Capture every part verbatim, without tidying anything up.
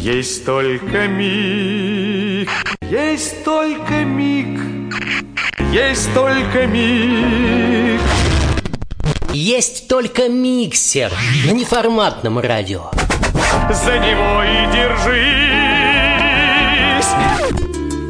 Есть только миг, есть только миг, есть только миг. Есть только миксер на неформатном радио. За него и держись.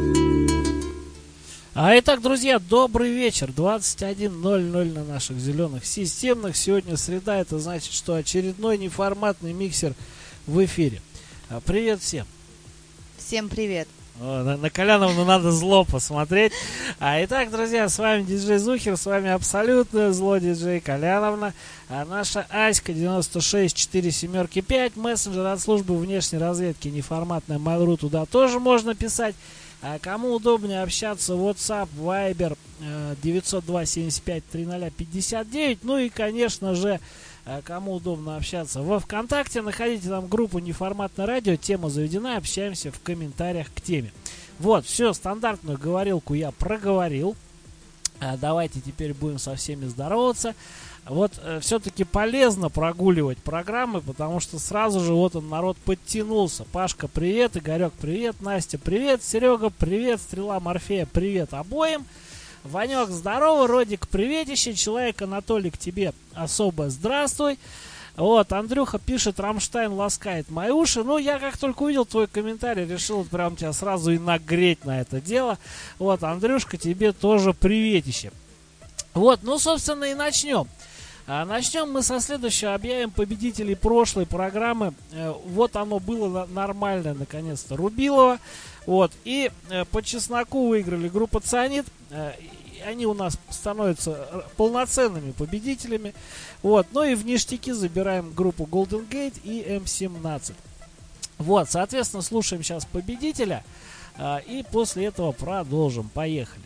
А итак, друзья, добрый вечер. двадцать один ноль ноль на наших зеленых системных. Сегодня среда, это значит, что очередной неформатный миксер в эфире. Привет всем. Всем привет. О, на, на Коляновну надо зло посмотреть. А, итак, друзья, с вами диджей Зухер, с вами абсолютно зло диджей Коляновна. А наша Аська девяносто шесть четыре семь пять, мессенджер от службы внешней разведки неформатная Mail.ru, туда тоже можно писать. А кому удобнее общаться, WhatsApp, Viber девятьсот два семьдесят пять тридцать пятьдесят девять. Ну и, конечно же, кому удобно общаться во ВКонтакте, находите там группу «Неформатное радио», тема заведена, общаемся в комментариях к теме. Вот, все, стандартную говорилку я проговорил. А давайте теперь будем со всеми здороваться. Вот э, все-таки полезно прогуливать программы, потому что сразу же вот он, народ подтянулся. Пашка, привет, Игорек, привет, Настя, привет, Серега, привет, Стрела Морфея, привет обоим. Ванек, здорово, Родик, приветище, человек Анатолий, к тебе особо здравствуй. Вот, Андрюха пишет, Рамштайн ласкает мои уши. Ну, я как только увидел твой комментарий, решил прям тебя сразу и нагреть на это дело. Вот, Андрюшка, тебе тоже приветище. Вот, ну, собственно, и начнем. А начнем мы со следующего, объявим победителей прошлой программы. Э, вот оно было на- нормальное, наконец-то, Рубилово. Вот, и э, по чесноку выиграли группа «Цианид». Э, они у нас становятся полноценными победителями. Вот, ну и в ништяки забираем группу Golden Gate и эм семнадцать. Вот, соответственно, слушаем сейчас победителя. Э, и после этого продолжим. Поехали.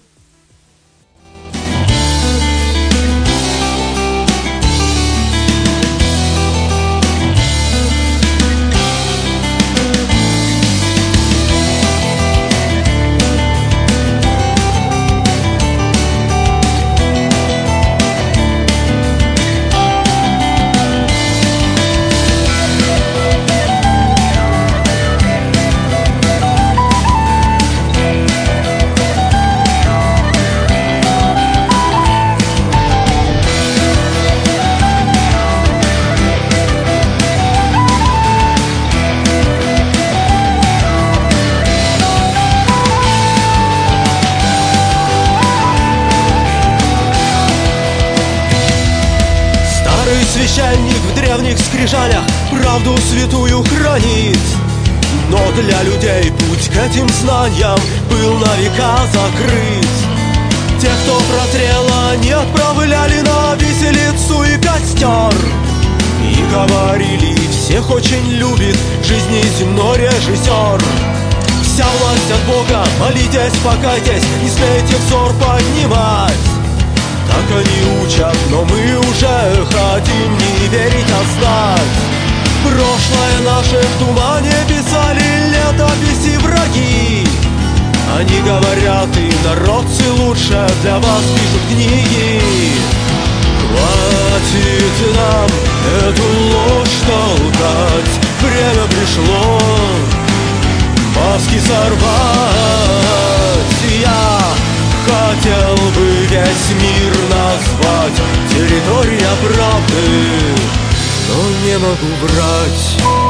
Священник в древних скрижалях правду святую хранит. Но для людей путь к этим знаниям был на века закрыт. Те, кто протрел, они отправляли на виселицу и костер. И говорили, всех очень любит жизни земной режиссер. Вся власть от Бога, молитесь, покайтесь, не смейте взор поднимать. Так они учат, но мы уже хотим не верить, а знать. Прошлое наше в тумане писали летописи враги. Они говорят, и народцы лучше для вас пишут книги. Хватит нам эту ложь толкать, время пришло маски сорвать. Я хотел бы весь мир назвать территория правды, но не могу врать.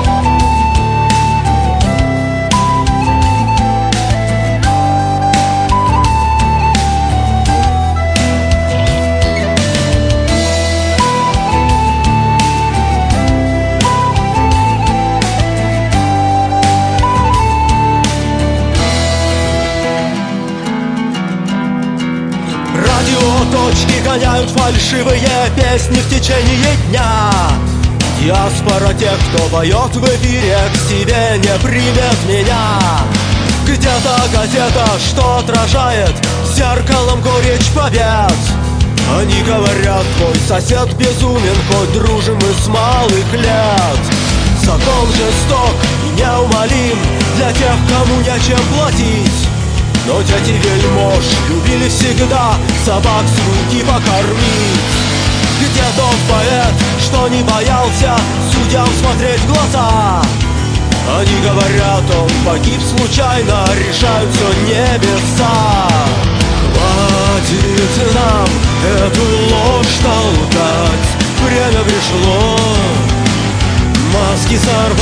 Точки гоняют фальшивые песни в течение дня. Диаспора тех, кто поет в эфире, к себе не примет меня. Где-то газета, что отражает зеркалом горечь побед. Они говорят, твой сосед безумен, хоть дружим мы с малых лет. Закон жесток и неумолим для тех, кому нечем платить. Но дети вельмож любили всегда собак с руки покормить. Где тот поэт, что не боялся судьям смотреть в глаза? Они говорят, он погиб случайно, решают все небеса. Хватит нам эту ложь толкать, время пришло маски сорвать.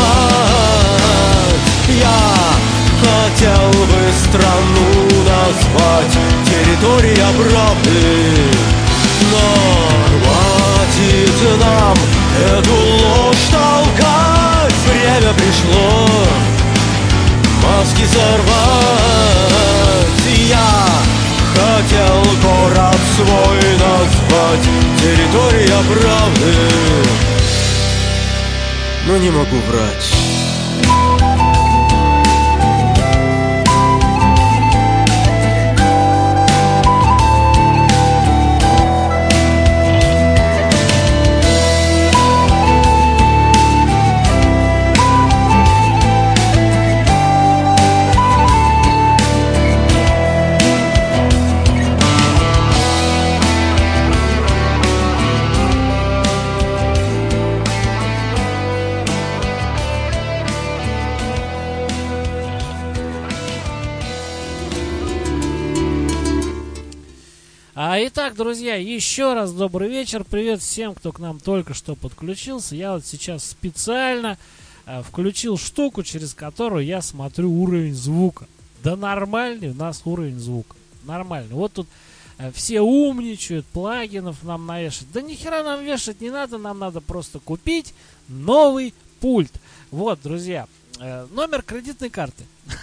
Я хотел бы страну назвать территория правды, но хватит нам эту ложь толкать, время пришло маски сорвать. Я хотел город свой назвать территория правды, но не могу врать. Итак, друзья, еще раз добрый вечер. Привет всем, кто к нам только что подключился. Я вот сейчас специально э, включил штуку, через которую я смотрю уровень звука. Да нормальный у нас уровень звука. Нормальный. Вот тут э, все умничают, плагинов нам навешать. Да нихера нам вешать не надо, нам надо просто купить новый пульт. Вот, друзья, э, номер кредитной карты.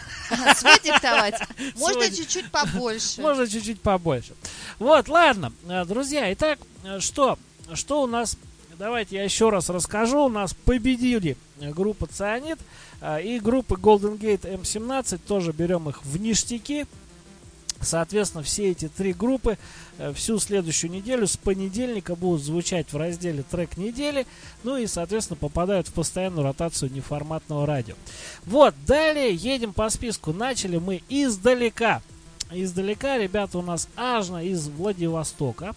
Свой диктовать? Можно Свой... чуть-чуть побольше. Можно чуть-чуть побольше. Вот, ладно, друзья, итак, что, что у нас, давайте я еще раз расскажу. У нас победили группа Цианид и группа Golden Gate эм семнадцать, тоже берем их в ништяки. Соответственно, все эти три группы всю следующую неделю с понедельника будут звучать в разделе «Трек недели», ну и, соответственно, попадают в постоянную ротацию неформатного радио. Вот, далее едем по списку. Начали мы издалека. Издалека, ребята, у нас Ажна из Владивостока.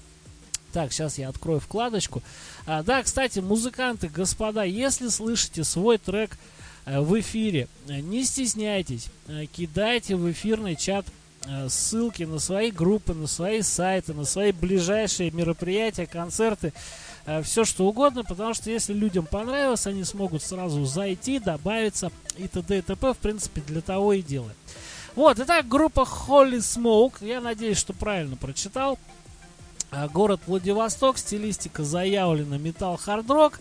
Так, сейчас я открою вкладочку. А, да, кстати, музыканты, господа, если слышите свой трек а, в эфире, не стесняйтесь, а, кидайте в эфирный чат ссылки на свои группы, на свои сайты, на свои ближайшие мероприятия, концерты, все что угодно, потому что если людям понравилось, они смогут сразу зайти, добавиться и т.д. и т.п. В принципе, для того и делаем. Вот, итак, группа Holy Smoke, я надеюсь, что правильно прочитал. Город Владивосток, стилистика заявлена металл-хард-рок.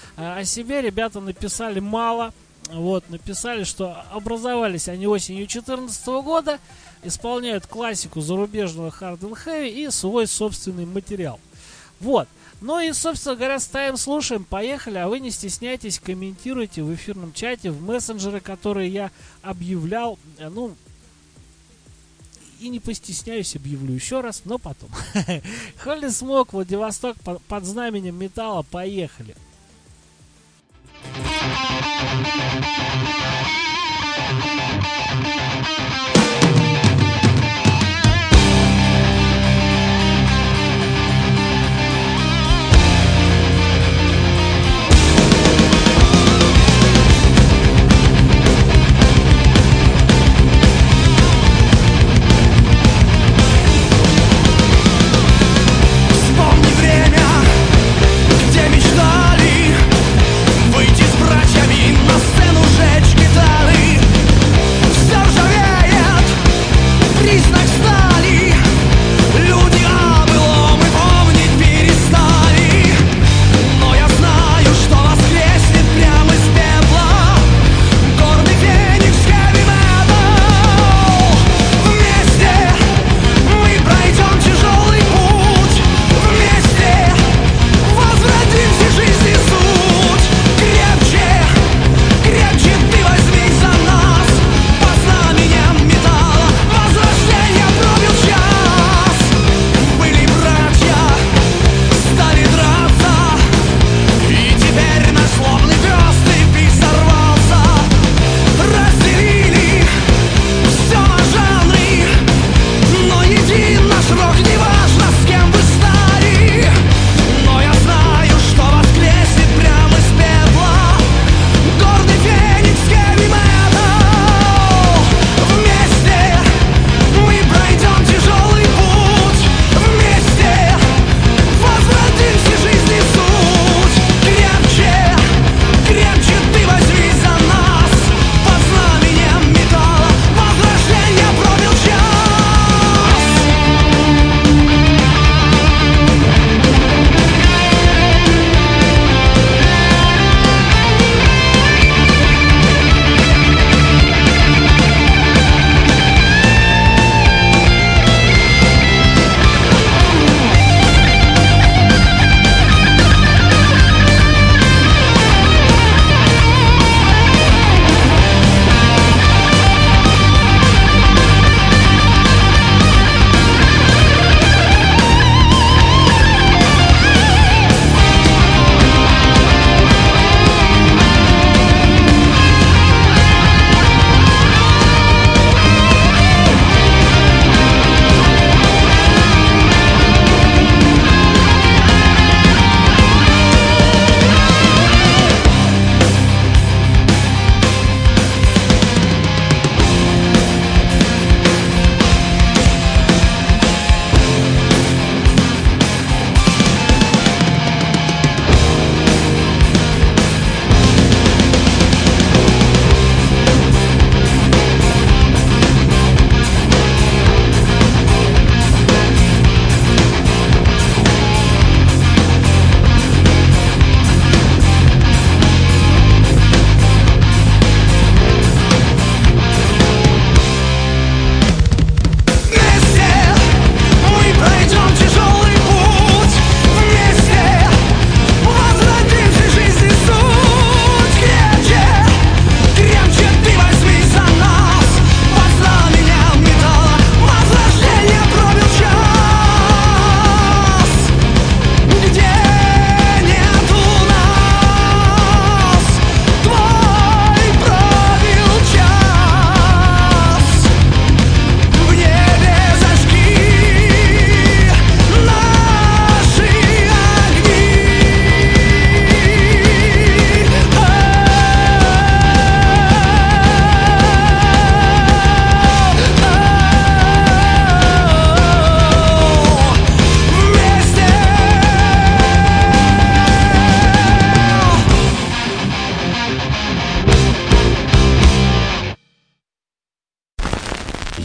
О себе ребята написали мало. Вот, написали, что образовались они осенью две тысячи четырнадцатого года, исполняют классику зарубежного Hard and Heavy и свой собственный материал. Вот. Ну и, собственно говоря, ставим, слушаем, поехали, а вы не стесняйтесь, комментируйте в эфирном чате, в мессенджеры, которые я объявлял, ну, и не постесняюсь, объявлю еще раз, но потом. Holy Smoke, Владивосток, под знаменем металла, поехали. Вспомни время, где мечтали выйти с братьями на сцену, жечь гитары.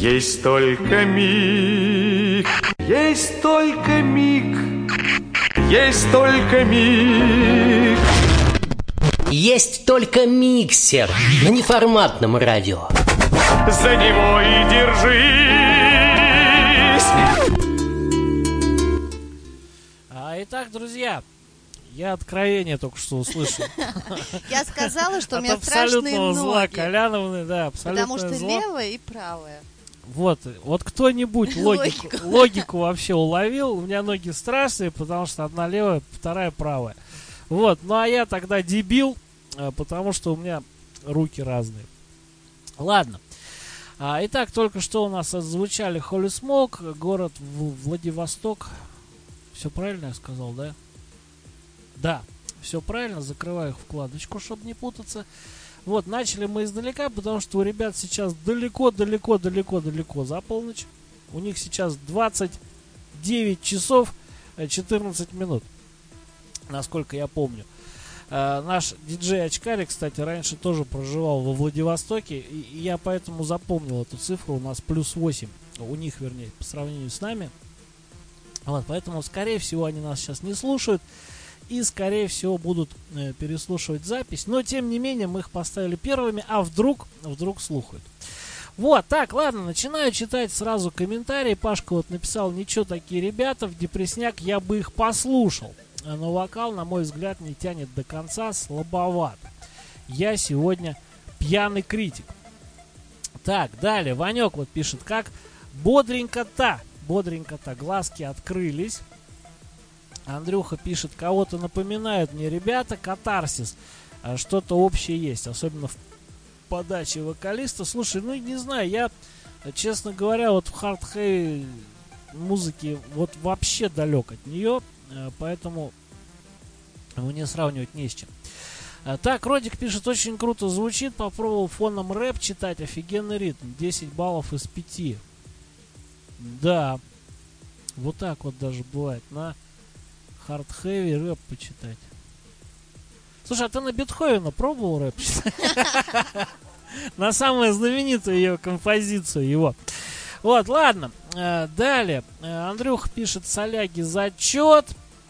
Есть только миг, есть только миг, есть только миг. Есть только миксер на неформатном радио. За него и держись. А, итак, друзья, я откровение только что услышал. Я сказала, что у От меня страшные абсолютного зла ноги. Коляновны, да, абсолютное Потому что зло. левая и правая. Вот, вот кто-нибудь логику, Логику. логику вообще уловил. У меня ноги страшные, потому что одна левая, вторая правая. Вот, ну а я тогда дебил, э, потому что у меня руки разные. Ладно. А, итак, только что у нас отзвучали Holy Smoke, город В- Владивосток. Все правильно я сказал, да? Да, все правильно. Закрываю их вкладочку, чтобы не путаться. Вот, начали мы издалека, потому что у ребят сейчас далеко-далеко-далеко-далеко за полночь. У них сейчас двадцать девять часов четырнадцать минут, насколько я помню. Э, наш диджей Очкарик, кстати, раньше тоже проживал во Владивостоке, и, и я поэтому запомнил эту цифру. У нас плюс восемь, у них, вернее, по сравнению с нами. Вот, поэтому, скорее всего, они нас сейчас не слушают. И, скорее всего, будут э, переслушивать запись. Но, тем не менее, мы их поставили первыми. А вдруг, вдруг слухают. Вот, так, ладно, начинаю читать сразу комментарии. Пашка вот написал: ничего, такие ребята, в депресняк я бы их послушал. Но вокал, на мой взгляд, не тянет до конца, слабоват. Я сегодня пьяный критик. Так, далее, Ванек вот пишет, как бодренько-то, бодренько-то, глазки открылись. Андрюха пишет, кого-то напоминают мне ребята, катарсис, а, что-то общее есть, особенно в подаче вокалиста. Слушай, ну не знаю, я, честно говоря, вот в хард-хэви музыке вот вообще далек от нее, а, поэтому мне сравнивать не с чем. А, так, Родик пишет, очень круто звучит, попробовал фоном рэп читать, офигенный ритм, десять баллов из пяти. Да, вот так вот даже бывает, на хард-хэви рэп почитать. Слушай, а ты на Бетховена пробовал рэп читать? На самую знаменитую ее композицию его. Вот, ладно. Далее. Андрюха пишет, соляги, зачет.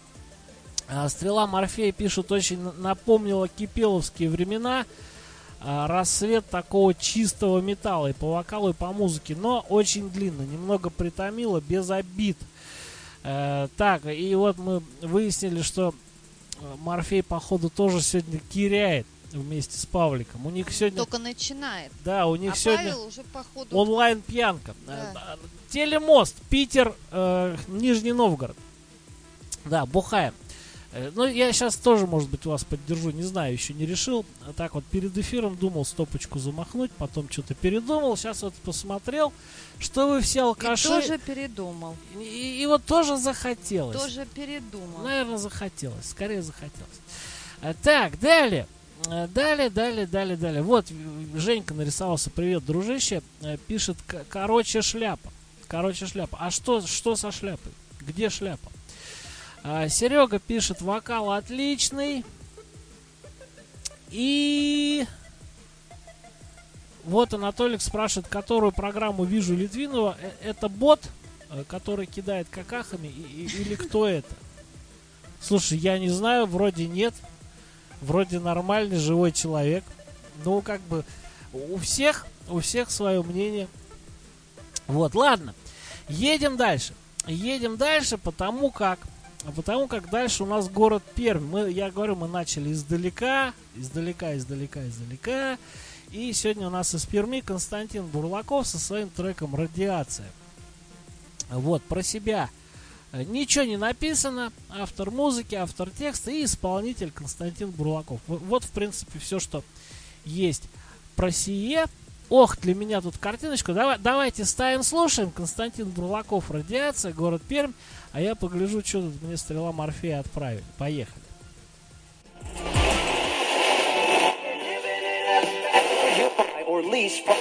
Стрела Морфея пишет, очень напомнила кипеловские времена. Рассвет такого чистого металла и по вокалу, и по музыке. Но очень длинно, немного притомило, без обид. Э, так, и вот мы выяснили, что Морфей, походу, тоже сегодня киряет вместе с Павликом. У них сегодня... Только начинает. Да, у них А сегодня Павел уже, походу... онлайн-пьянка. Да. Телемост, Питер, э, Нижний Новгород. Да, бухаем. Э, ну, я сейчас тоже, может быть, вас поддержу, не знаю, еще не решил. А так вот перед эфиром думал стопочку замахнуть, потом что-то передумал. Сейчас вот посмотрел, что вы все алкаши... И тоже передумал. И, и вот тоже захотелось. Тоже передумал. Наверное, захотелось. Скорее захотелось. А, так, далее. А, далее, далее, далее, далее. Вот, Женька нарисовался. Привет, дружище. А, пишет, к- короче, шляпа. Короче, шляпа. А что, что со шляпой? Где шляпа? А, Серега пишет, вокал отличный. И... Вот Анатолик спрашивает, которую программу вижу Литвинова. Э- Это бот, э, который кидает какахами, и- и- или кто это? Слушай, я не знаю, вроде нет. Вроде нормальный, живой человек. Ну, как бы, у всех, у всех свое мнение. Вот, ладно. Едем дальше. Едем дальше, потому как, потому как дальше у нас город Пермь. Мы, я говорю, мы начали издалека, издалека, издалека, издалека. И сегодня у нас из Перми Константин Бурлаков со своим треком «Радиация». Вот, про себя ничего не написано. Автор музыки, автор текста и исполнитель Константин Бурлаков. Вот, в принципе, все, что есть про сие. Ох, для меня тут картиночка. Давай, давайте ставим, слушаем. Константин Бурлаков, «Радиация», город Пермь. А я погляжу, что тут мне Стрела Морфея отправили. Поехали. Or lease from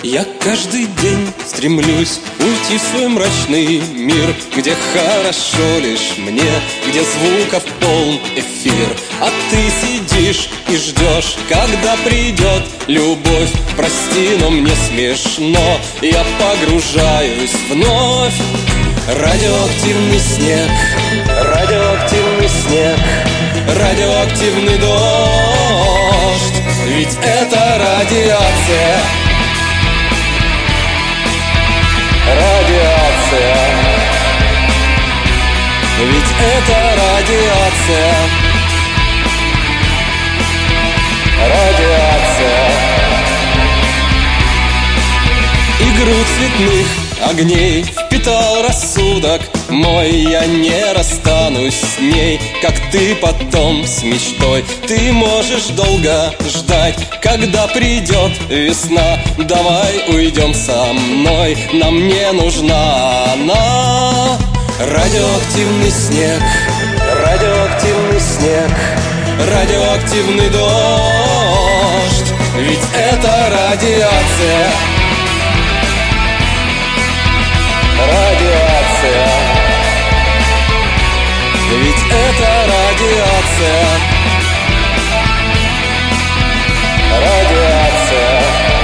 Я каждый день стремлюсь уйти в свой мрачный мир, где хорошо лишь мне, где звуков полн эфир. А ты сидишь и ждешь, когда придет любовь. Прости, но мне смешно, я погружаюсь вновь. Радиоактивный снег, радиоактивный снег, радиоактивный дождь. Ведь это радиация. Радиация. Ведь это радиация. Радиация. Игру цветных огней впитал рассудок мой. Я не расстанусь с ней, как ты потом с мечтой. Ты можешь долго ждать, когда придет весна. Давай уйдем со мной, нам не нужна она. Радиоактивный снег, радиоактивный снег, радиоактивный дождь. Ведь это радиация. Радиация. Ведь это радиация. Радиация.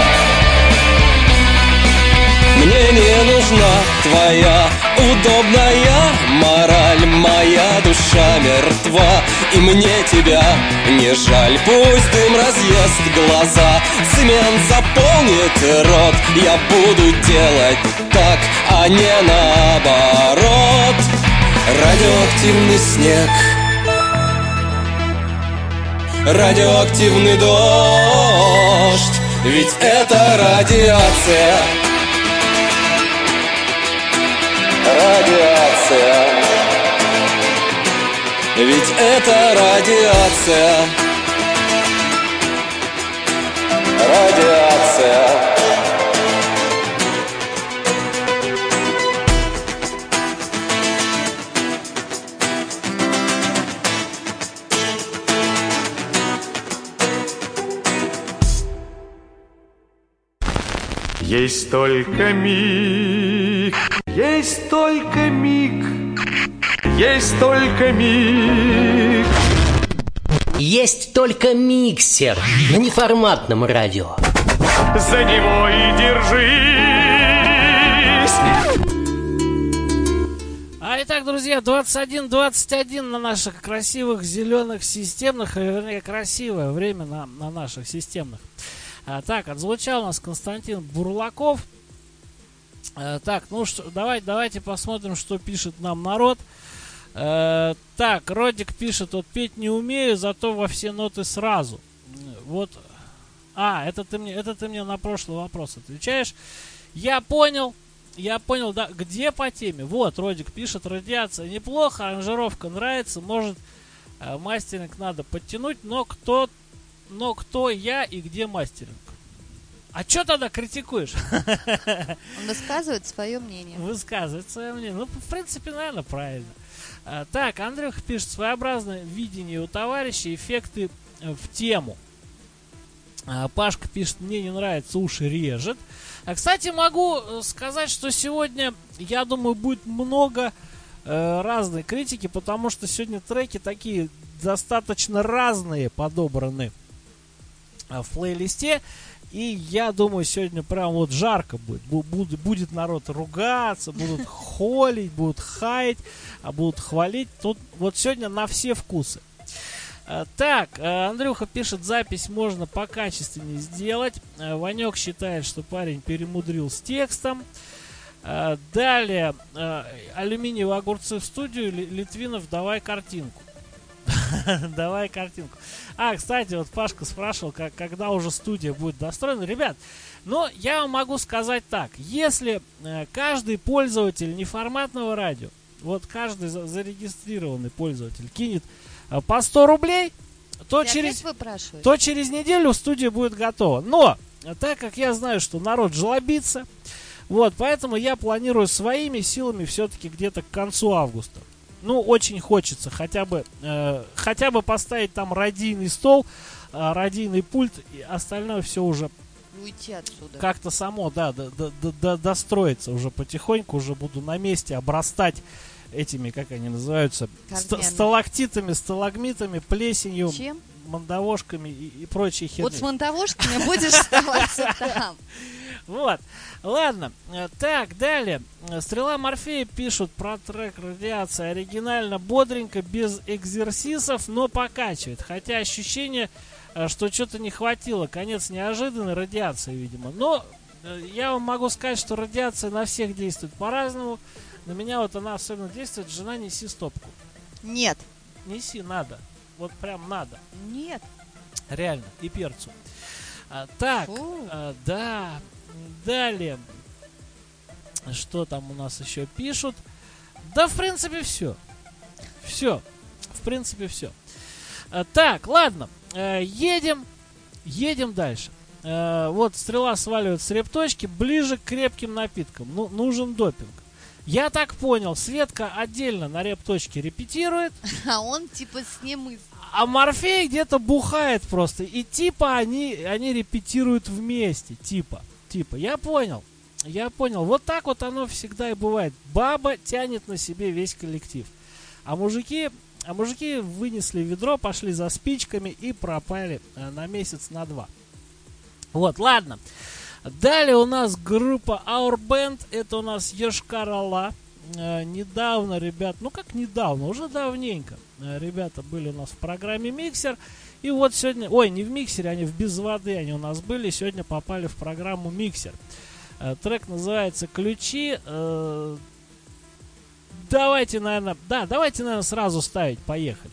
Мне не нужна твоя удобная мораль. Моя душа мертва, и мне тебя не жаль. Пусть дым разъест глаза, цемент заполнит рот. Я буду делать так, а не наоборот. Радиоактивный снег, радиоактивный дождь. Ведь это радиация. Радиация. Ведь это радиация. Радиация. Есть только миг, есть только миг, есть только миг. Есть только миксер на неформатном радио. За него и держись. А итак, друзья, двадцать один двадцать один на наших красивых зеленых системных, вернее, красивое время на, на наших системных. А, так, отзвучал у нас Константин Бурлаков. А, так, ну что, давай, давайте посмотрим, что пишет нам народ. А, так, Родик пишет: вот петь не умею, зато во все ноты сразу. Вот. А, это ты мне, это ты мне на прошлый вопрос отвечаешь. Я понял, я понял, да, где по теме? Вот, Родик пишет: радиация неплохо, аранжировка нравится, может, а, мастеринг надо подтянуть, но кто Но кто я и где мастеринг? А что тогда критикуешь? Он высказывает свое мнение. Высказывает свое мнение. Ну, в принципе, наверное, правильно. А, так, Андрюха пишет: своеобразное видение у товарища, эффекты в тему. А, Пашка пишет: мне не нравится, уши режет. А, кстати, могу сказать, что сегодня, я думаю, будет много э, разной критики, потому что сегодня треки такие достаточно разные подобраны в плейлисте. И я думаю, сегодня прям вот жарко будет. Будет, будет народ ругаться, будут холить, будут хаять, а будут хвалить. Тут вот сегодня на все вкусы. Так, Андрюха пишет: запись можно покачественнее сделать. Ванек считает, что парень перемудрил с текстом. Далее, алюминиевые огурцы в студию. Литвинов, давай картинку. Давай картинку. А, кстати, вот Пашка спрашивал, как, когда уже студия будет достроена. Ребят, ну, я вам могу сказать так. Если э, каждый пользователь неформатного радио, вот каждый за, зарегистрированный пользователь кинет э, по сто рублей, то через, то через неделю студия будет готова. Но, так как я знаю, что народ жлобится, вот, поэтому я планирую своими силами все-таки где-то к концу августа. Ну, очень хочется хотя бы, э, хотя бы поставить там радийный стол, э, радийный пульт, и остальное все уже Уйти отсюда. как-то само, да, до- до- до- до- достроиться уже потихоньку, уже буду на месте обрастать этими, как они называются, ст- Корнями. сталактитами, сталагмитами, плесенью, Чем? мандавошками и, и прочей херней. Вот с монтовошками будешь оставаться там. Вот, ладно, Э, так, далее. Э, Стрела Морфея пишут про трек «Радиация». Оригинально, бодренько, без экзерсисов, но покачивает. Хотя ощущение, э, что что-то не хватило. Конец неожиданный, радиация, видимо. Но э, я вам могу сказать, что радиация на всех действует по-разному. На меня вот она особенно действует. Жена, неси стопку. Нет. Неси, надо. Вот прям надо. Нет. Реально. И перцу. А, так, Фу. а, да. Далее. Что там у нас еще пишут? Да, в принципе, все. Все. В принципе, все. А, так, ладно. Э, едем. Едем дальше. Э, вот стрела сваливает с репточки ближе к крепким напиткам. Ну, нужен допинг. Я так понял, Светка отдельно на репточке репетирует, А он типа с ним и... а Морфей где-то бухает просто. И типа они, они репетируют вместе. Типа. Типа. Я понял. Я понял. Вот так вот оно всегда и бывает. Баба тянет на себе весь коллектив. А мужики, а мужики вынесли ведро, пошли за спичками и пропали э, на месяц, на два. Вот, ладно. Далее у нас группа Our Band. Это у нас Йошкар-Ола. Э, недавно, ребят, ну как недавно, уже давненько. Э, ребята были у нас в программе «Миксер». И вот сегодня, ой, не в «Миксере», они в «Без воды» они у нас были. Сегодня попали в программу «Миксер». Э, трек называется «Ключи». Э, давайте, наверное, да, давайте, наверное, сразу ставить. Поехали.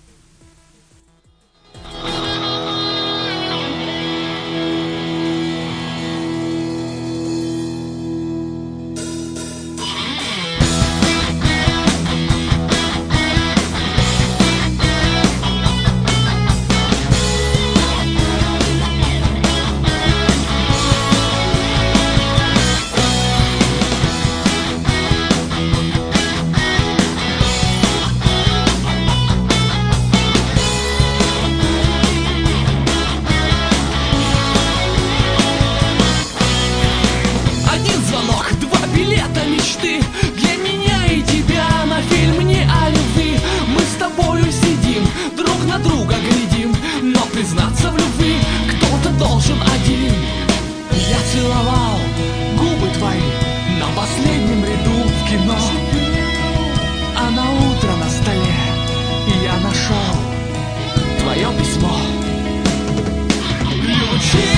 Один звонок, два билета мечты для меня и тебя на фильм не о любви. Мы с тобою сидим, друг на друга глядим, но признаться в любви кто-то должен один. Я целовал губы твои на последнем ряду в кино, а на утро на столе я нашел твое письмо. Ключи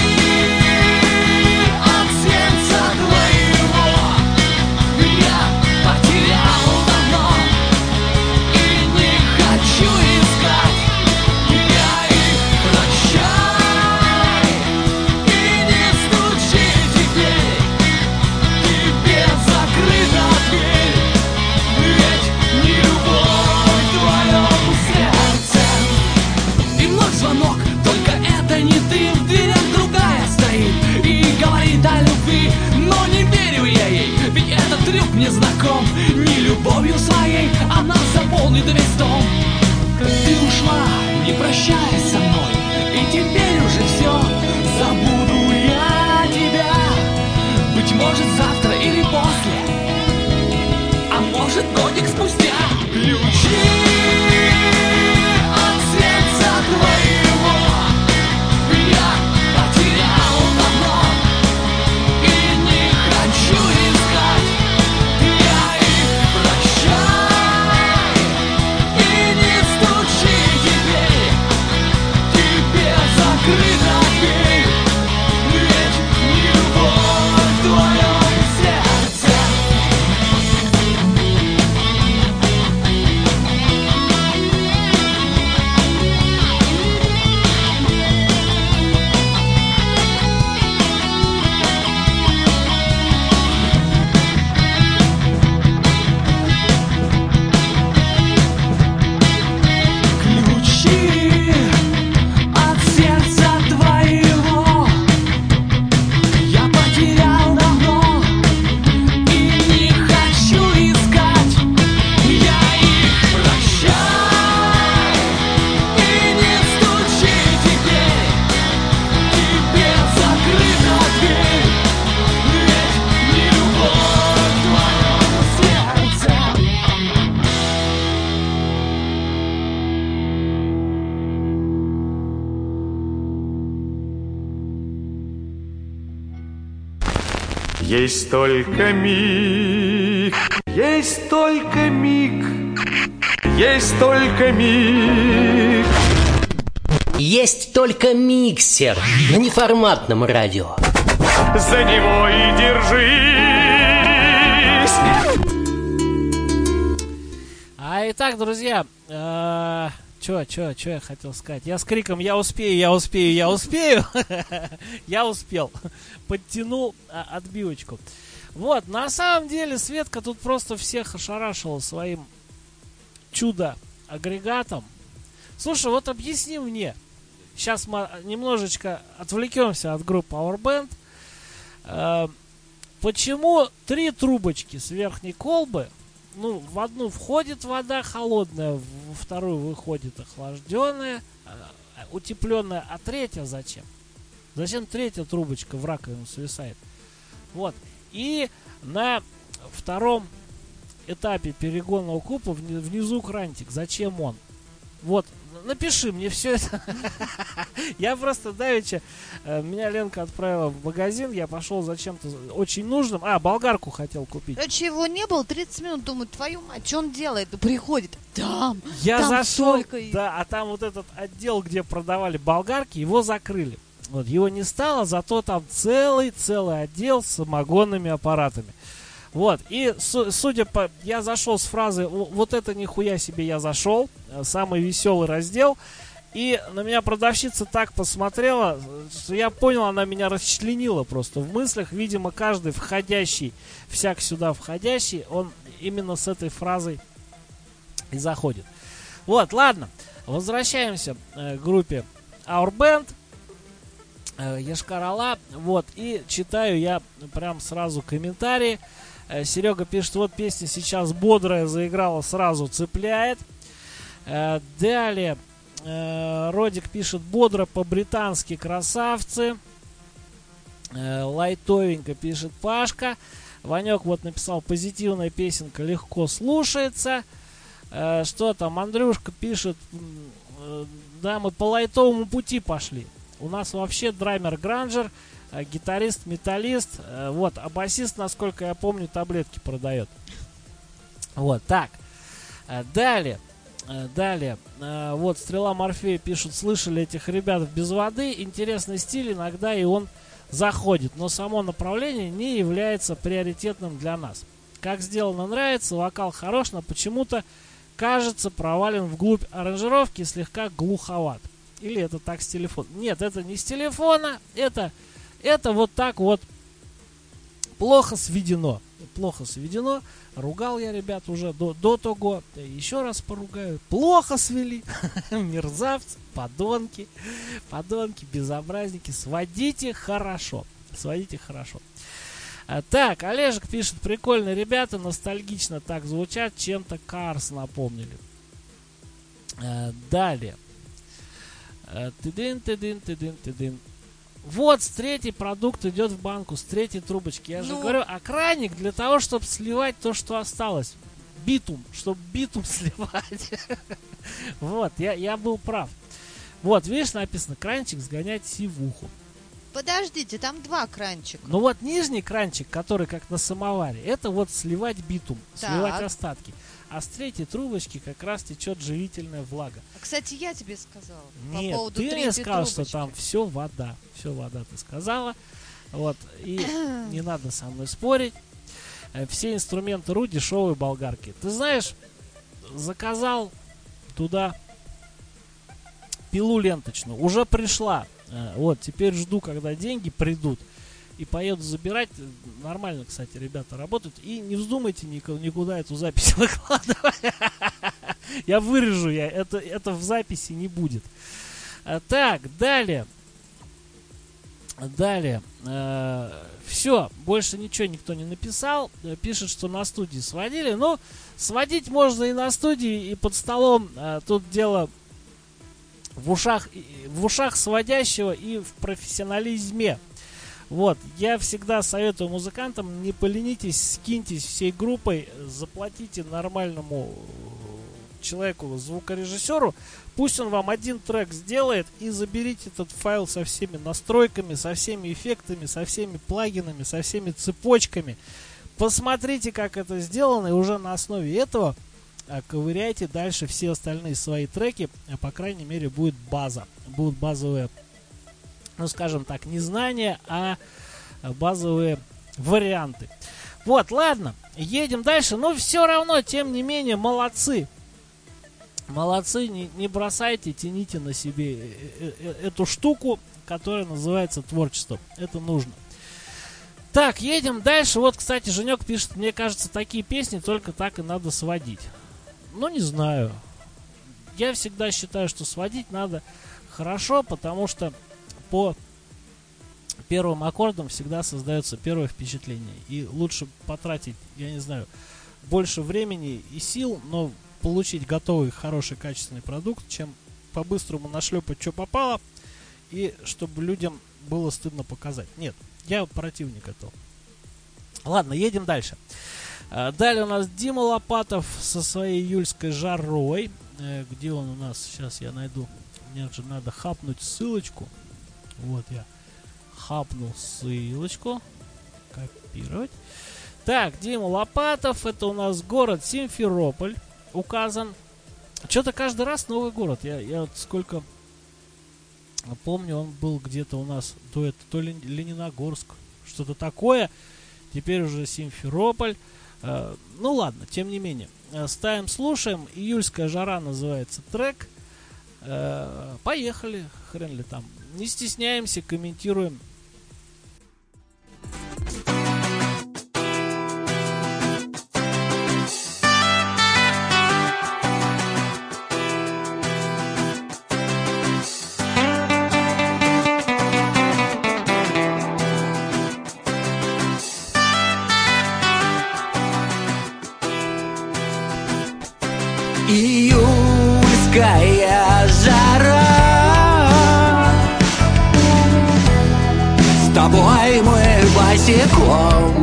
от сердца твоего я потерял давно и не хочу искать. Я их прощай и не стучи теперь, тебе закрыта дверь, ведь не любовь в твоем сердце. И вновь звонок, только это не ты. В дверях другая стоит и говорит о любви, но не верю я ей, ведь этот трюк мне знаком. Не любовью своей она заполнит весь дом. Ты ушла, не прощаясь со мной, и теперь уже все, забуду я тебя. Быть может завтра или после, а может годик спустя. Ключи от сердца твоего я потерял давно и не хочу искать. Я их прощай и не стучи теперь, тебе закрыта дверь, ведь не любовь в твоем сердце. Есть только миг, есть только миг, есть только миг. Есть только миксер на неформатном радио. За него и держись. А итак, друзья, э, чё, чё, чё я хотел сказать? Я с криком «Я успею, я успею, я успею!» Я успел. Подтянул а, отбивочку. Вот, на самом деле Светка тут просто всех ошарашила своим чудо-агрегатом. Слушай, вот объясни мне. Сейчас мы немножечко отвлекемся от группы Powerband. Э, почему три трубочки с верхней колбы, ну, в одну входит вода холодная, во вторую выходит охлажденная, э, утепленная, а третья зачем? Зачем третья трубочка в раковину свисает? Вот. И на втором этапе перегонного куба внизу крантик. Зачем он? Вот. Напиши мне все это. Я просто давеча, меня Ленка отправила в магазин, я пошел за чем-то очень нужным. А, болгарку хотел купить. Короче, его не было тридцать минут, думаю, твою мать, что он делает? Приходит, там, Я там зашел, столько их. да, а там вот этот отдел, где продавали болгарки, его закрыли. Вот, его не стало, зато там целый-целый отдел с самогонными аппаратами. Вот, и су- судя по... Я зашел с фразы «Вот это нихуя себе я зашел», самый веселый раздел. И на меня продавщица так посмотрела, что я понял, она меня расчленила просто в мыслях. Видимо, каждый входящий, всяк сюда входящий, он именно с этой фразой и заходит. Вот, ладно, возвращаемся э, к группе Our Band. Йошкар-Ола. Вот, и читаю я прям сразу комментарии. Серега пишет, вот песня сейчас бодрая, заиграла, сразу цепляет. Далее Родик пишет, бодро по-британски, красавцы. Лайтовенько пишет Пашка. Ванек вот написал, позитивная песенка, легко слушается. Что там, Андрюшка пишет, да, мы по лайтовому пути пошли. У нас вообще драймер-гранжер, гитарист-металлист, вот, а басист, насколько я помню, таблетки продает. Вот, так, далее, далее, вот, Стрела Морфея пишут, слышали этих ребят в Без воды, интересный стиль, иногда и он заходит, но само направление не является приоритетным для нас. Как сделано, нравится, вокал хорош, но почему-то кажется провален вглубь аранжировки, слегка глуховат. Или это так с телефона? Нет, это не с телефона, это... Это вот так вот плохо сведено. Плохо сведено. Ругал я ребят уже до, до того. Еще раз поругаю. Плохо свели. Мерзавцы, подонки. Подонки, безобразники. Сводите хорошо. Сводите хорошо. А, так, Олежек пишет, прикольно, ребята, ностальгично так звучат. Чем-то Карс напомнили. А, далее. А, тыдын, тыдын, тыдын, тыдын. Вот, с третий продукт идет в банку, с третьей трубочки. Я же Ну. говорю, а краник для того, чтобы сливать то, что осталось. Битум, чтобы битум сливать. Вот, я, я был прав. Вот, видишь, написано, кранчик сгонять сивуху. Подождите, там два кранчика. Но вот нижний кранчик, который как на самоваре, это вот сливать битум, Так. сливать остатки. А с третьей трубочки как раз течет живительная влага. А, кстати, я тебе сказала Нет, по поводу ты мне третьей сказал, трубочки. что там все вода. Все вода, ты сказала. Вот, и не надо со мной спорить. Э, Все инструменты РУ дешевые болгарки. Ты знаешь, заказал туда пилу ленточную. Уже пришла. Э, Вот, теперь жду, когда деньги придут. И поеду забирать. Нормально, кстати, ребята работают. И не вздумайте никуда, никуда эту запись выкладывать. Я вырежу, я, это, это в записи не будет. А, так, далее. Далее. Э, все, больше ничего никто не написал. Э, Пишет, что на студии сводили. Но сводить можно и на студии, и под столом. Э, тут дело в ушах, в ушах сводящего и в профессионализме. Вот, я всегда советую музыкантам, не поленитесь, скиньтесь всей группой, заплатите нормальному человеку, звукорежиссеру, пусть он вам один трек сделает, и заберите этот файл со всеми настройками, со всеми эффектами, со всеми плагинами, со всеми цепочками. Посмотрите, как это сделано, и уже на основе этого ковыряйте дальше все остальные свои треки. По крайней мере, будет база. Будут базовые, ну скажем так, не знания, а базовые варианты. Вот, ладно, едем дальше. Но все равно, тем не менее, молодцы. Молодцы, не, не бросайте, тяните на себе эту штуку, которая называется творчество. Это нужно. Так, едем дальше. Вот, кстати, Женек пишет: мне кажется, такие песни только так и надо сводить. Ну, не знаю. Я всегда считаю, что сводить надо хорошо, потому что по первым аккордам всегда создается первое впечатление. И лучше потратить, я не знаю, больше времени и сил, но получить готовый, хороший, качественный продукт, чем по-быстрому нашлепать, что попало, и чтобы людям было стыдно показать. Нет, я противник этого. Ладно, едем дальше. Далее у нас Дима Лопатов со своей июльской жарой. Где он у нас? Сейчас я найду. Мне же надо хапнуть ссылочку. Вот я хапнул ссылочку. Копировать. Так, Дима Лопатов. Это у нас город Симферополь указан. Что-то каждый раз новый город. Я, я вот сколько помню, он был где-то у нас до этого, то ли Лениногорск, что-то такое. Теперь уже Симферополь. Uh, ну ладно, тем не менее. Uh, ставим, слушаем. Июльская жара называется трек. Uh, поехали. Хрен ли там. Не стесняемся, комментируем. Июльская жара, с тобой мы босиком.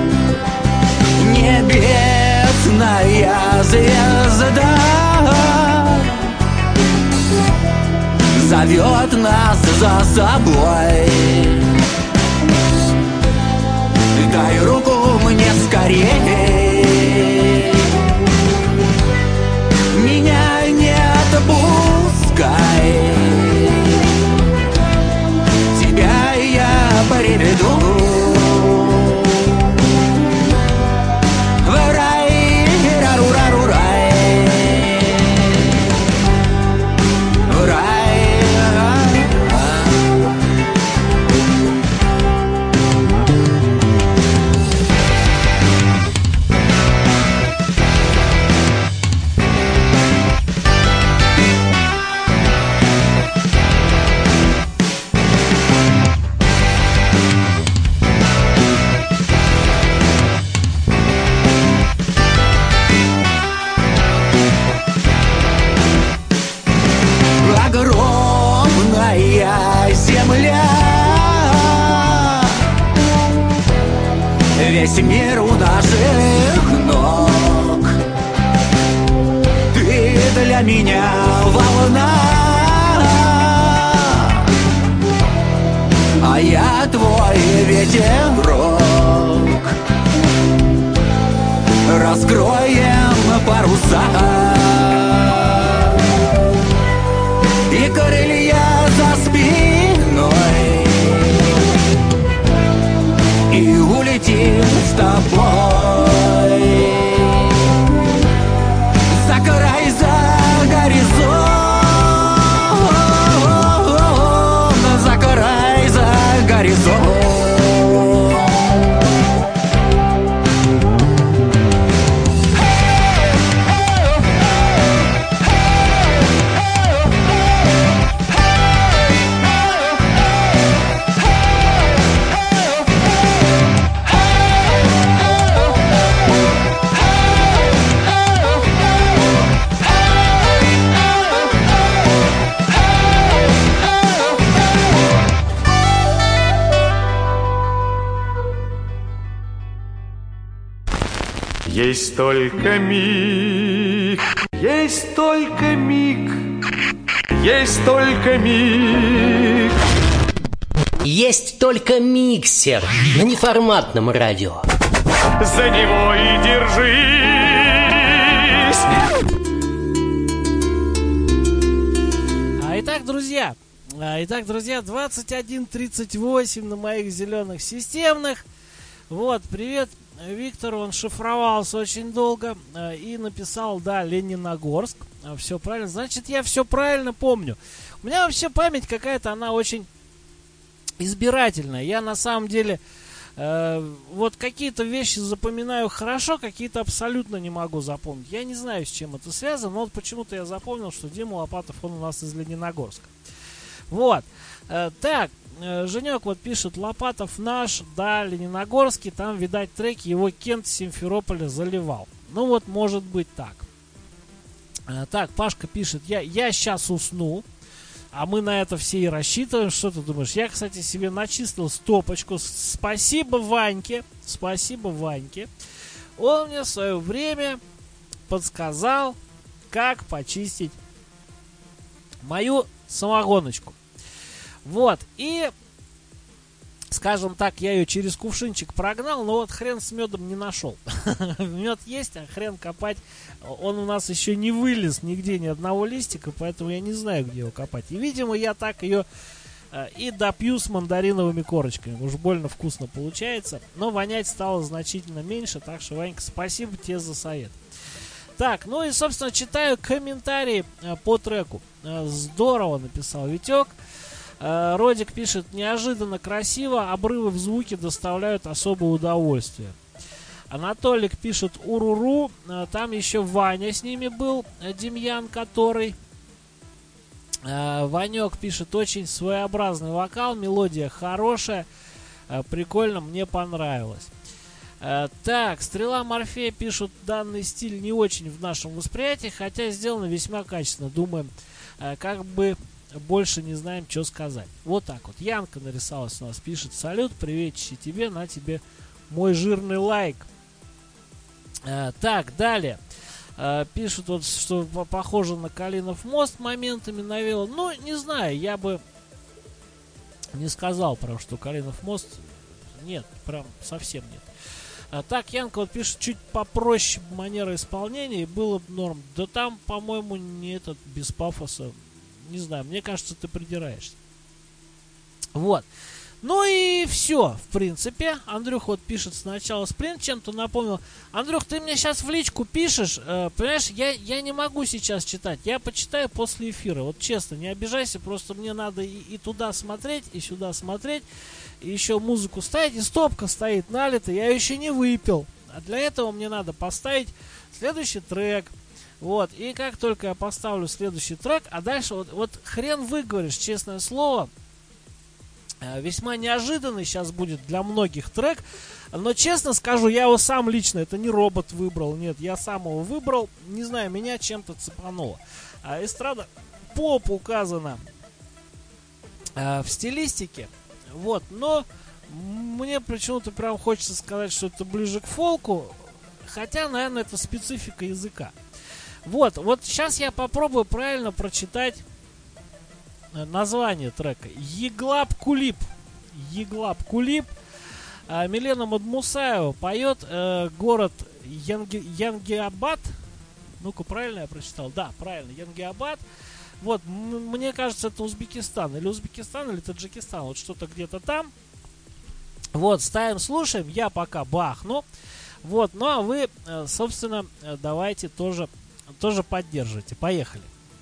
Небесная звезда зовет нас за собой. Дай руку мне скорее, меня не отпускай, тебя я приведу в рай, рару-рару-рай, в рай. Огромная земля, весь мир у наших ног. Ты для меня волна, а я твой ветерок. Раскроем паруса и крылья за спиной, и улетим с тобой за край, за горизонт, за край, за горизонт. Есть только миг, есть только миг, есть только миг. Есть только миксер на неформатном радио. За него и держись. А итак, друзья, а, итак, друзья, двадцать один тридцать восемь на моих зеленых системных. Вот, привет, Виктор, он шифровался очень долго а, и написал, да, Лениногорск. А, все правильно, значит, я все правильно помню. У меня вообще память какая-то, она очень избирательная. Я на самом деле э, вот какие-то вещи запоминаю хорошо, какие-то абсолютно не могу запомнить. Я не знаю, с чем это связано, но вот почему-то я запомнил, что Дима Лопатов, он у нас из Лениногорска. Вот. Э, так, э, Женек вот пишет, Лопатов наш, да, Лениногорский, там, видать, треки его Кент Симферополя заливал. Ну вот, может быть так. Э, так, Пашка пишет, я, я сейчас усну. А мы на это все и рассчитываем. Что ты думаешь? Я, кстати, себе начислил стопочку. Спасибо Ваньке. Спасибо Ваньке. Он мне в свое время подсказал, как почистить мою самогоночку. Вот. И, скажем так, я ее через кувшинчик прогнал, но вот хрен с медом не нашел. Мед есть, а хрен копать. Он у нас еще не вылез нигде ни одного листика, поэтому я не знаю, где его копать. И, видимо, я так ее э, и допью с мандариновыми корочками. Уж больно вкусно получается. Но вонять стало значительно меньше, так что, Ванька, спасибо тебе за совет. Так, ну и, собственно, читаю комментарии э, по треку. Э, здорово написал Витек. Э, Родик пишет, неожиданно красиво, обрывы в звуке доставляют особое удовольствие. Анатолик пишет, уруру, там еще Ваня с ними был, Демьян, который. Ванек пишет, очень своеобразный вокал, мелодия хорошая, прикольно, мне понравилось. Так, Стрела Морфея пишут, данный стиль не очень в нашем восприятии, хотя сделано весьма качественно, думаем, как бы больше не знаем, что сказать. Вот так вот, Янка нарисовалась у нас, пишет, салют, приветище тебе, на тебе мой жирный лайк. А, так, далее. А, пишут, вот, что похоже на Калинов мост моментами навело. Ну, не знаю, я бы не сказал, прям, что Калинов мост. Нет, прям совсем нет. А, так, Янка вот пишет, чуть попроще манера исполнения, и было бы норм. Да там, по-моему, не этот, без пафоса. Не знаю, мне кажется, ты придираешься. Вот. Ну и все, в принципе. Андрюх вот пишет сначала сплин, чем-то напомнил. Андрюх, ты мне сейчас в личку пишешь, э, понимаешь, я, я не могу сейчас читать. Я почитаю после эфира. Вот честно, не обижайся, просто мне надо и, и туда смотреть, и сюда смотреть, и еще музыку ставить. И стопка стоит налита, я ее еще не выпил. А для этого мне надо поставить следующий трек. Вот, и как только я поставлю следующий трек, а дальше вот, вот хрен выговоришь, честное слово. Весьма неожиданный сейчас будет для многих трек. Но честно скажу, я его сам лично, это не робот выбрал. Нет, я сам его выбрал. Не знаю, меня чем-то цепануло. а, Эстрада поп указана а, в стилистике. Вот, но мне почему-то прям хочется сказать, что это ближе к фолку. Хотя, наверное, это специфика языка. Вот, вот сейчас я попробую правильно прочитать название трека. Еглап Кулип. Еглап Кулип. А, Милена Мадмусаева поет. э, Город Янги, Янгиабад. Ну-ка, правильно я прочитал? Да, правильно, Янгиабад. Вот, м- мне кажется, это Узбекистан. Или Узбекистан, или Таджикистан. Вот что-то где-то там. Вот, ставим, слушаем. Я пока бахну. Вот, ну а вы, э, собственно, давайте тоже, тоже поддержите. Поехали.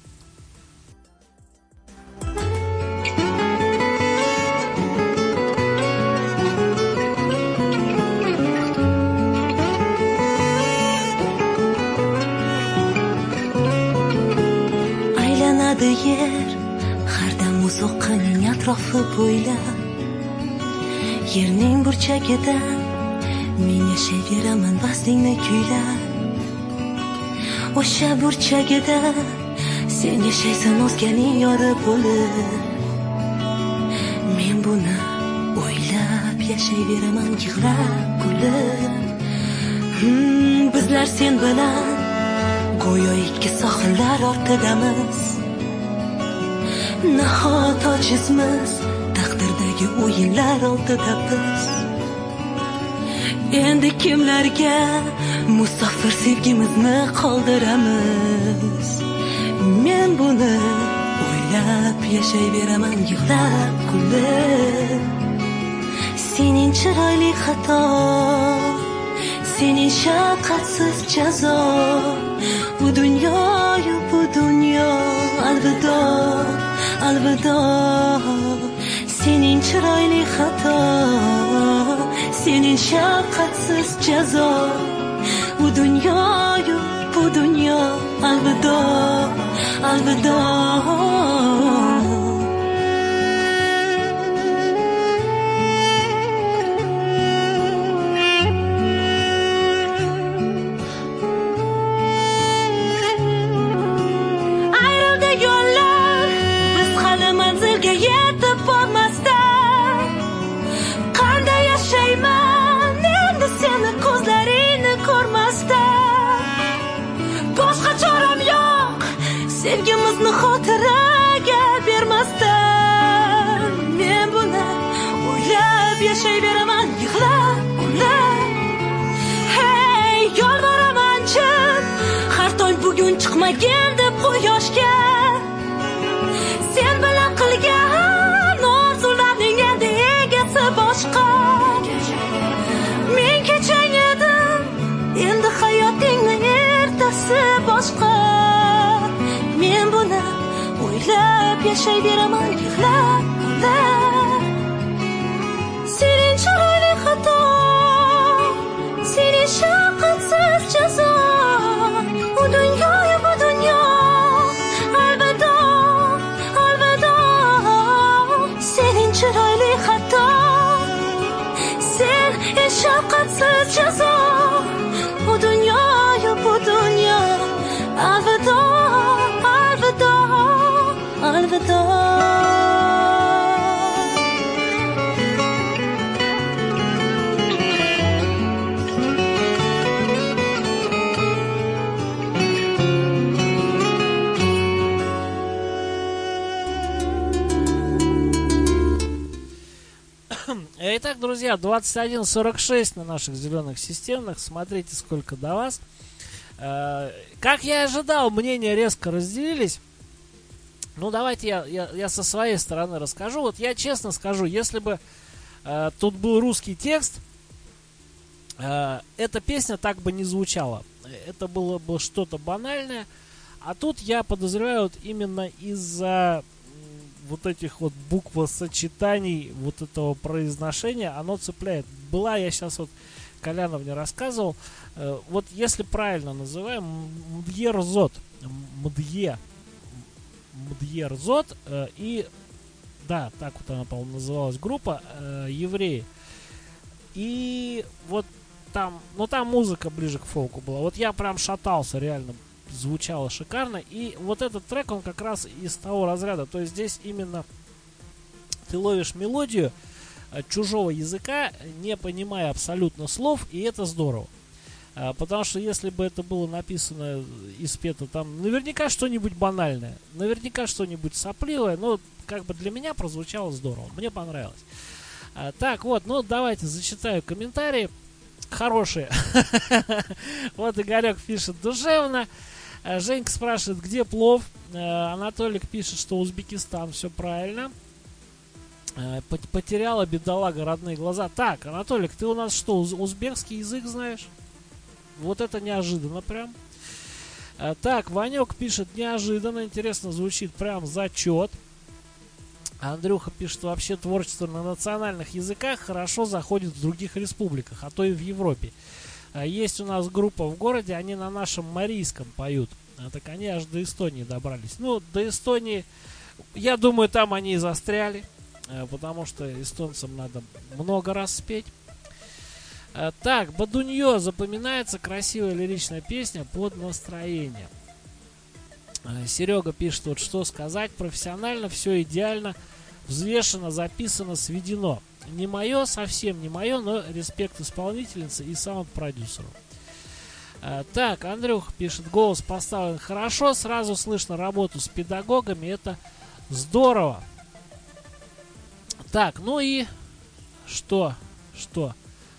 Aylanadi yer har dam uzoqning atrofi bo'ylab yerning burchagidan men yashayveraman vaslingni kuylab o'sha burchagida sen yashaysan o'zganing yori bo'lib men buni o'ylab yashayveraman yig'lab kulib Hmm, bizlar sen bilan go'yo ikki sohillar ortidamiz. Nahot ojizmiz, taqdirdagi o'yinlar oldida biz. Endi kimlarga musofir sevgimizni qoldiramiz? Men buni o'ylab yashayveraman, yig'lab kulib. Sening chiroyli xato, sening shafqatsiz jazo, bu dunyoyu bu dunyo alvido, alvido. Sening chiroyli xato, sening shafqatsiz jazo, bu dunyoyu bu dunyo alvido, alvido. Yetib bormasdan qanday yashayman endi seni ko'zlaringni ko'rmasdan. Boshqa choram yo'q sevgimizni xotiraga bermasdan. Men buni o'ylab yashayveraman, yig'lab kulib. Hey, yolvoraman chin, har tong bugun chiqmagin deb quyoshga. Sen bilan qilgan orzularning endi egasi boshqa. Men kechang edim, endi hayotingning ertasi boshqa. Men buni o'ylab yashayveraman, yig'lab kulib. Sening chiroyli xato, sening shafqatsiz jazo, bu dunyoyu bu dunyo alvido, alvido. Sening chiroyli xato, sen shafqatsiz jazo, bu dunyoyu bu dunyo alvido, alvido, alvido. Итак, друзья, двадцать один сорок шесть на наших зеленых системных. Смотрите, сколько до вас. Э, как я и ожидал, мнения резко разделились. Ну, давайте я, я, я со своей стороны расскажу. Вот я честно скажу, если бы э, тут был русский текст, э, эта песня так бы не звучала. Это было бы что-то банальное. А тут я подозреваю, вот именно из-за вот этих вот буквосочетаний, вот этого произношения, оно цепляет. Была, я сейчас вот Коляновне рассказывал, э, вот если правильно называем, Мдьерзот, Мдье, Мдьерзот, э, и, да, так вот она, по-моему, называлась группа, э, евреи. И вот там, ну там музыка ближе к фолку была. Вот я прям шатался, реально. Звучало шикарно. И вот этот трек, он как раз из того разряда. То есть здесь именно ты ловишь мелодию э, чужого языка, не понимая абсолютно слов, и это здорово. А, потому что если бы это было написано и спето там, наверняка что-нибудь банальное, наверняка что-нибудь сопливое, но как бы для меня прозвучало здорово. Мне понравилось. А, так, вот, ну давайте зачитаю комментарии. Хорошие. Вот Игорек пишет: душевно. Женька спрашивает, где плов. Анатолик пишет, что Узбекистан, все правильно. Потеряла бедолага родные глаза. Так, Анатолик, ты у нас что, узбекский язык знаешь? Вот это неожиданно прям. Так, Ванек пишет, неожиданно, интересно звучит, прям зачет. Андрюха пишет, что вообще творчество на национальных языках хорошо заходит в других республиках, а то и в Европе. Есть у нас группа в городе, они на нашем марийском поют. А так они аж до Эстонии добрались. Ну, до Эстонии, я думаю, там они и застряли, потому что эстонцам надо много раз спеть. Так, Бадуньо, запоминается красивая лиричная песня под настроение. Серега пишет, вот что сказать, профессионально, все идеально, взвешено, записано, сведено. Не мое, совсем не мое, но респект исполнительнице и саунд-продюсеру. А, так, Андрюх пишет, голос поставлен хорошо, сразу слышно работу с педагогами, это здорово. Так, ну и что? Что?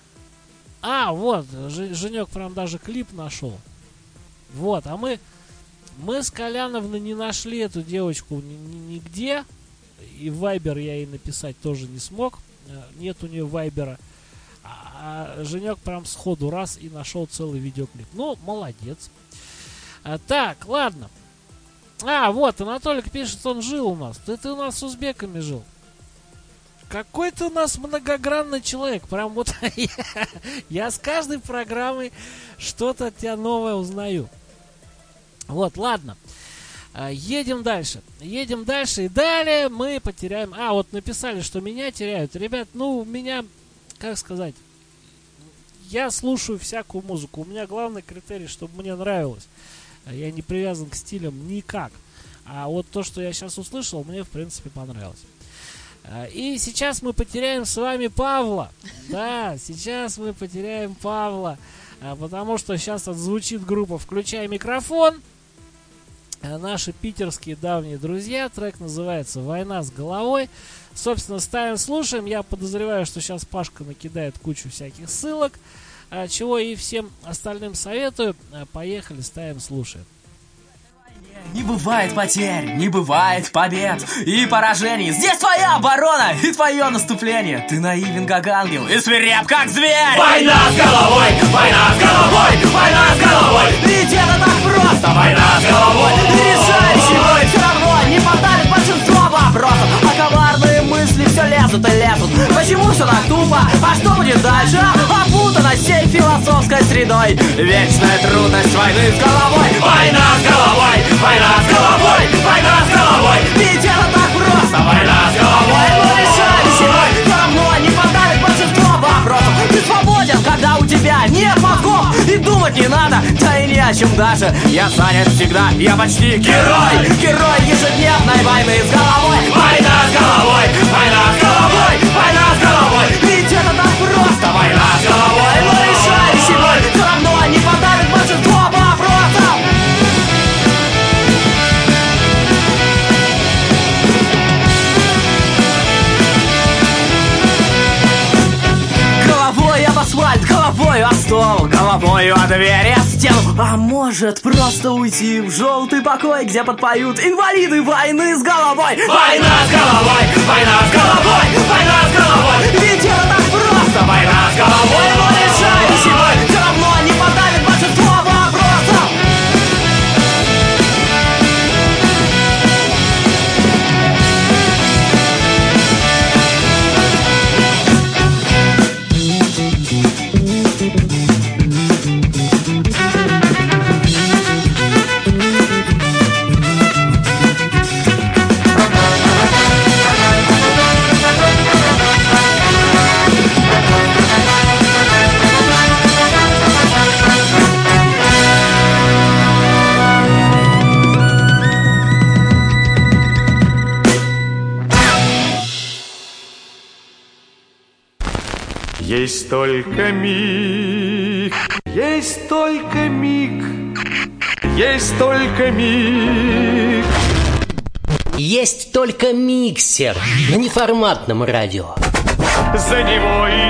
А, вот, Ж- Женек прям даже клип нашел. Вот, а мы, мы с Коляновной не нашли эту девочку ни- ни- нигде. И вайбер я ей написать тоже не смог. Нет у нее вайбера. А, а Женек прям сходу раз и нашел целый видеоклип. Ну, молодец. А, так, ладно. А, вот, Анатолик пишет, он жил у нас. Ты, ты у нас с узбеками жил. Какой ты у нас многогранный человек. Прям вот я, я с каждой программой что-то от тебя новое узнаю. Вот, ладно. А, едем дальше. Едем дальше. И далее мы потеряем... А, вот написали, что меня теряют. Ребят, ну, меня, как сказать... Я слушаю всякую музыку. У меня главный критерий, чтобы мне нравилось. Я не привязан к стилям никак. А вот то, что я сейчас услышал, мне, в принципе, понравилось. И сейчас мы потеряем с вами Павла. Да, сейчас мы потеряем Павла. Потому что сейчас отзвучит группа «Включай микрофон». Наши питерские давние друзья. Трек называется «Война с головой». Собственно, ставим, слушаем. Я подозреваю, что сейчас Пашка накидает кучу всяких ссылок. Чего и всем остальным советую. Поехали, ставим, слушаем. Не бывает потерь, не бывает побед и поражений. Здесь твоя оборона и твое наступление. Ты наивен, как ангел, и свиреп, как зверь. Война с головой, война с головой, война с головой. Ведь это так просто. Война с головой. Ты решаешь его, и все равно не подавит большинство вопросов. А коварные мысли все лезут и лезут. Почему все так тупо? А что будет дальше? Опутано всей философской средой. Вечная трудность войны с головой. Война с головой, война с головой, война с головой. Ведь это так просто. Война с головой. Но решаешь его, все равно не подавит большинство вопросов. Ты свободен, когда у тебя нет мозгов. И думать не надо, да и не о чем даже. Я занят всегда, я почти герой. Герой ежедневной войны с головой. Война с головой, война с головой, война с головой. Ведь это так просто. Война с головой. Но решаешь его, все равно не подавит большинство вопросов. Головой об асфальт, головой о стол, головой о дверь, о стену. А может просто уйти в желтый покой, где подпоют инвалиды войны с головой. Война с головой, война с головой, война с головой. Ведь это так просто. Война с головой. Но решаешь его, все равно не подавит большинство вопросов. Есть только миг, есть только миг, есть только миг. Есть только миксер на неформатном радио. За него и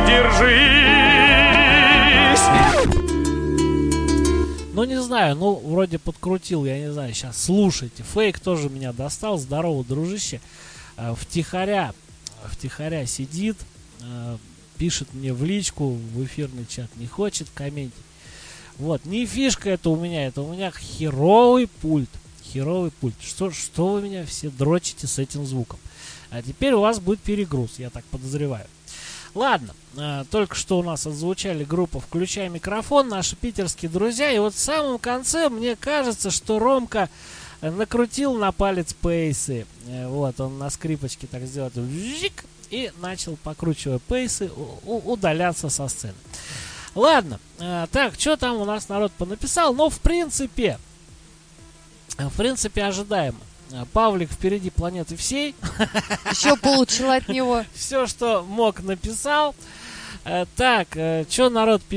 держись. Ну, не знаю, ну, вроде подкрутил, я не знаю, сейчас слушайте. Фейк тоже меня достал, здорово, дружище. Э, втихаря, втихаря сидит, э, пишет мне в личку, в эфирный чат, не хочет комментить. Вот, не фишка это у меня, это у меня херовый пульт. Херовый пульт. Что, что вы меня все дрочите с этим звуком? А теперь у вас будет перегруз, я так подозреваю. Ладно, э, только что у нас отзвучали группа «Включай микрофон», наши питерские друзья. И вот в самом конце мне кажется, что Ромка накрутил на палец пейсы. Э, вот, он на скрипочке так сделал. Вжик, и начал, покручивая пейсы, у- удаляться со сцены. Ладно, э, так, что там у нас народ понаписал? Ну, в принципе, в принципе, ожидаемо. Павлик впереди планеты всей. Еще получил от него. Все, что мог, написал. Э, так, э, что народ пишет?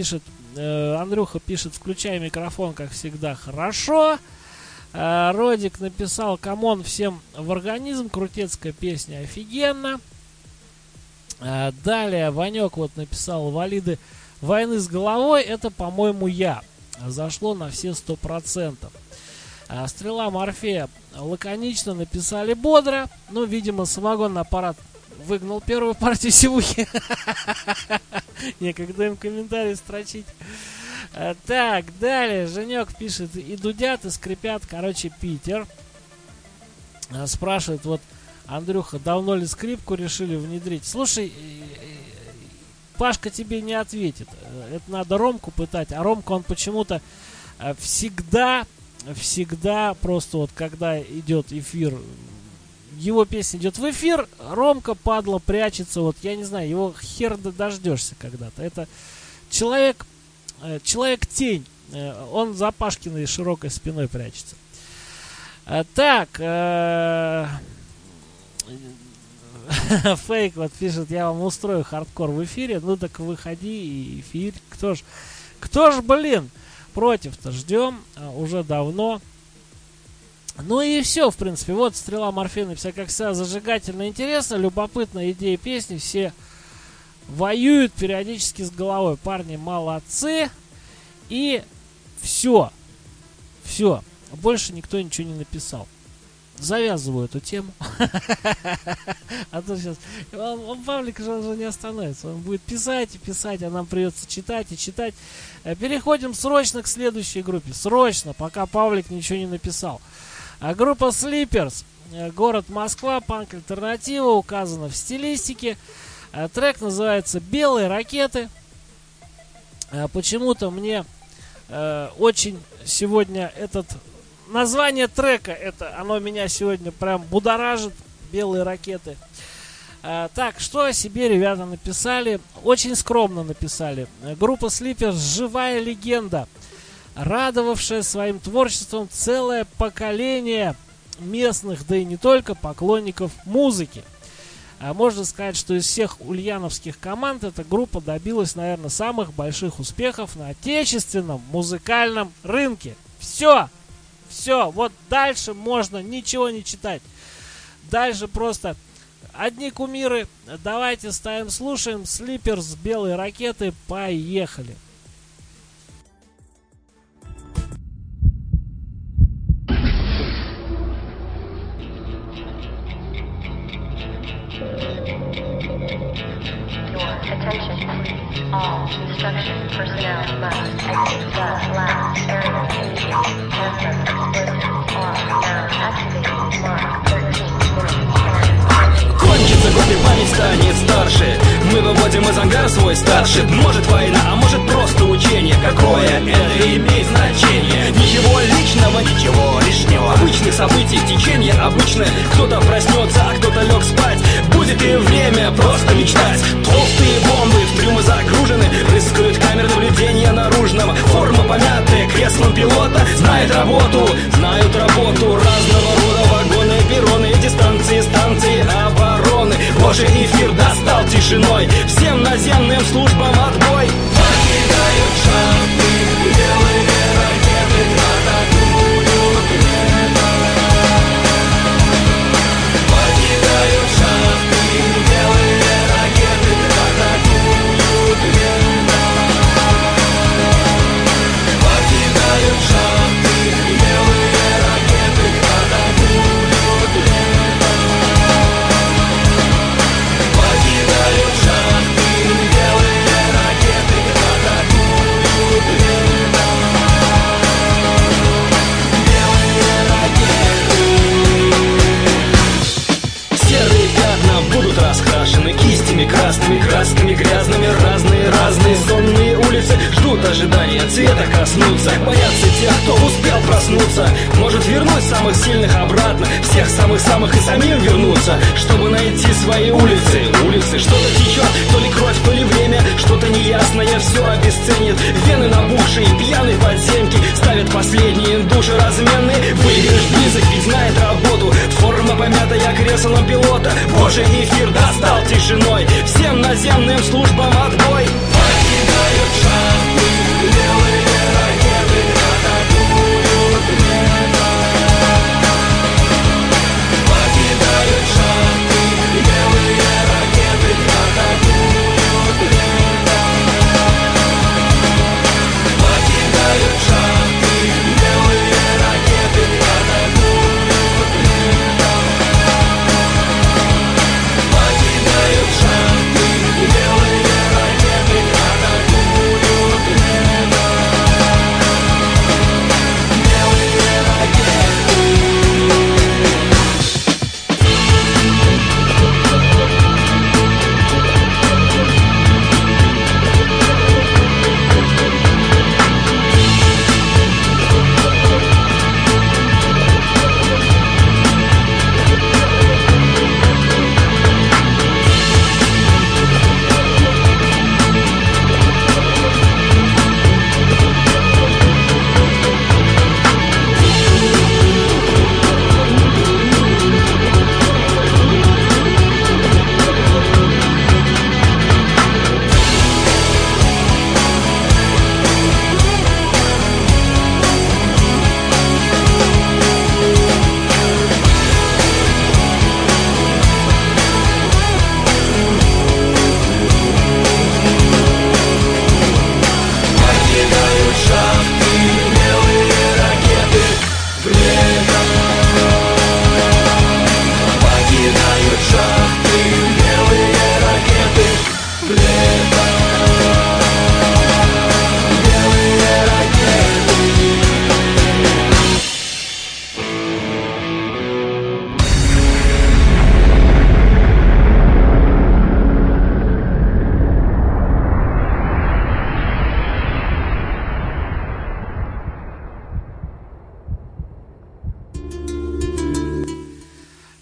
Э, Андрюха пишет, включай микрофон, как всегда, хорошо. Э, Родик написал, камон, всем в организм, крутецкая песня, офигенно. Э, далее Ванек вот написал, валиды войны с головой, это, по-моему, я. Зашло на все сто процентов. Э, Стрела Морфея лаконично написали бодро. Ну, видимо, самогонный аппарат выгнал первую партию сивухи. Некогда им комментарии строчить. А, так, далее. Женек пишет, и дудят, и скрипят. Короче, Питер. А, спрашивает, вот, Андрюха, давно ли скрипку решили внедрить? Слушай, Пашка тебе не ответит. Это надо Ромку пытать. А Ромка, он почему-то всегда, всегда просто вот, когда идет эфир, его песня идет в эфир, Ромка, падла, прячется, вот, я не знаю, его хер дождешься когда-то. Это человек, э, человек-тень, э, он за Пашкиной широкой спиной прячется. Э, так, э, Фейк вот пишет, я вам устрою хардкор в эфире, ну так выходи и эфир, кто ж, кто ж, блин, против-то, ждем э, уже давно. Ну и все, в принципе. Вот Стрела Морфея написала, как всегда, зажигательно, интересно, любопытная идея песни. Все воюют периодически с головой. Парни молодцы. И все. Все. Больше никто ничего не написал. Завязываю эту тему. А то сейчас... Он, Павлик же, он же не остановится. Он будет писать и писать, а нам придется читать и читать. Переходим срочно к следующей группе. Срочно, пока Павлик ничего не написал. А группа Sleepers, город Москва, панк-альтернатива, указана в стилистике. А трек называется «Белые ракеты». А почему-то мне э, очень сегодня этот... Название трека, это, оно меня сегодня прям будоражит. «Белые ракеты». А, так, что о себе ребята написали? Очень скромно написали. Группа Sleepers – живая легенда, радовавшая своим творчеством целое поколение местных, да и не только, поклонников музыки. А можно сказать, что из всех ульяновских команд эта группа добилась, наверное, самых больших успехов на отечественном музыкальном рынке. Все! Все! Вот дальше можно ничего не читать. Дальше просто одни кумиры. Давайте ставим, слушаем. Sleepers, «Белые ракеты». Поехали! Attention, please. All construction personnel must exit the last area immediately. Answer explosives are now activated. Mark thirteen minutes. Кончится год и память станет старше. Мы выводим из ангара свой старший. Может война, а может просто учение. Какое это имеет значение? Ничего личного, ничего лишнего. Обычных событий, течение обычное. Кто-то проснется, а кто-то лег спать. Будет и время просто мечтать. Толстые бомбы в трюмы загружены. Рыскают камеры наблюдения наружного. Форма помятая креслом пилота. Знает работу, знают работу. Разного рода вагоны, перроны, дистанции, станции обороны. Божий эфир достал тишиной. Всем наземным службам отбой. Покидают шахты, белые ракеты атакуют небо. Покидают шахты, белые ракеты атакуют небо. Покидают шахты, белые ракеты атакуют небо. Покидают шахты, белые ракеты атакуют небо. Белые ракеты. Серые пятна будут раскрашены кистями красными, красками грязными. Разные-разные сонные улицы ждут ожидания цвета коснуться. Боятся тех, кто успел проснуться. Может вернуть самых сильных обратно, всех самых-самых и самим вернуться, чтобы найти свои улицы. Улицы, что-то течет, то ли кровь, то ли время. Что-то неясное все обесценит. Вены набухшие, пьяные подземки ставят последние души разменные. Выигрыш близок, ведь знает работу. Форма помятая креслом пилота. Божий эфир достал тишиной. Всем наземным службам отбой. Покидают шахты,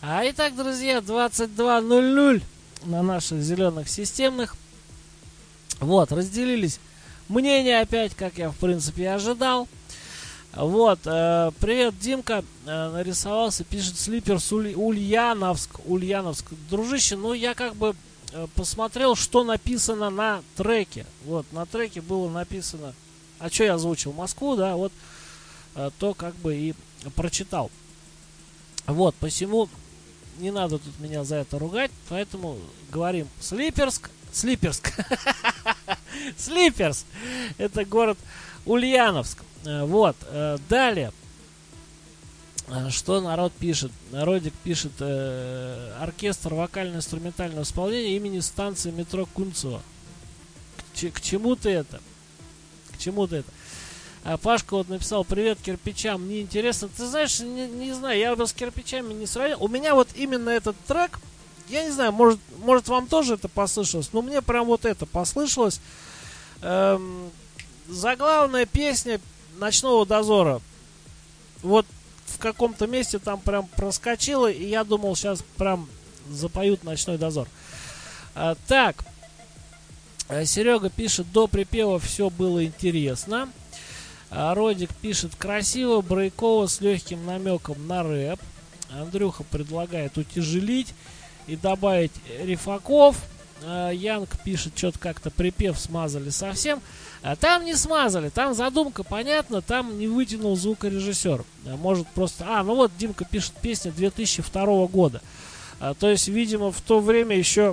А итак, друзья, двадцать два ноль ноль на наших зеленых системных. Вот, разделились мнения опять, как я в принципе и ожидал. Вот, э, привет, Димка, э, нарисовался, пишет Слиперс Уль, Ульяновск, Ульяновск. Дружище, ну я как бы э, посмотрел, что написано на треке. Вот, на треке было написано, а что я озвучил, Москву, да, вот, э, то как бы и прочитал. Вот, посему не надо тут меня за это ругать, поэтому говорим Слиперск, Слиперск, Слиперс, это город Ульяновск. Вот, далее, что народ пишет? Народик пишет, э, оркестр вокально-инструментального исполнения имени станции метро Кунцево. К, к чему ты это? К чему ты это? А Пашка вот написал: привет кирпичам, мне интересно. Ты знаешь, не, не знаю, я бы с кирпичами не сравнил. У меня вот именно этот трек, я не знаю, может, может вам тоже это послышалось, но мне прям вот это послышалось. Эм, заглавная песня «Ночного дозора». Вот в каком-то месте там прям проскочило, и я думал, сейчас прям запоют «Ночной дозор». А, так, Серега пишет: до припева все было интересно. А Родик пишет: красиво, брейково, с легким намеком на рэп. Андрюха предлагает утяжелить и добавить рифаков. А Янг пишет: что-то как-то припев смазали совсем. А там не смазали, там задумка понятна, там не вытянул звукорежиссер. А может просто... А, ну вот Димка пишет: песня две тысячи второго года. А, то есть, видимо, в то время еще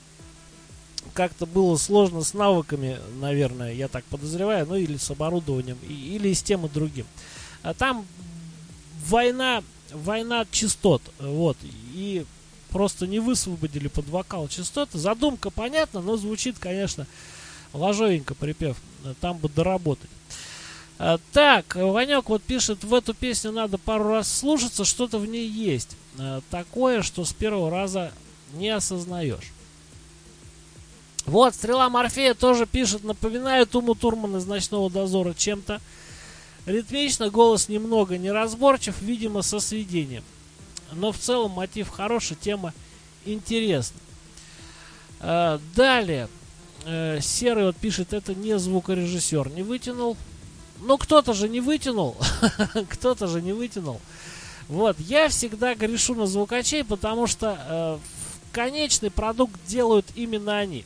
как-то было сложно с навыками, наверное, я так подозреваю, ну или с оборудованием, и, или с тем и другим. А там война, война частот, вот, и просто не высвободили под вокал частоты. Задумка понятна, но звучит, конечно, ложовенько припев, там бы доработать. А, так, Ванек вот пишет: в эту песню надо пару раз слушаться, что-то в ней есть. А, такое, что с первого раза не осознаешь. Вот, Стрела Морфея тоже пишет: напоминает Уму Турман из «Ночного дозора» чем-то. Ритмично, голос немного неразборчив, видимо, со сведением. Но в целом мотив хороший, тема интересна. А, далее. Серый вот пишет: это не звукорежиссер не вытянул. Ну, кто-то же не вытянул. Кто-то же не вытянул. Вот, я всегда грешу на звукачей, потому что э, конечный продукт делают именно они.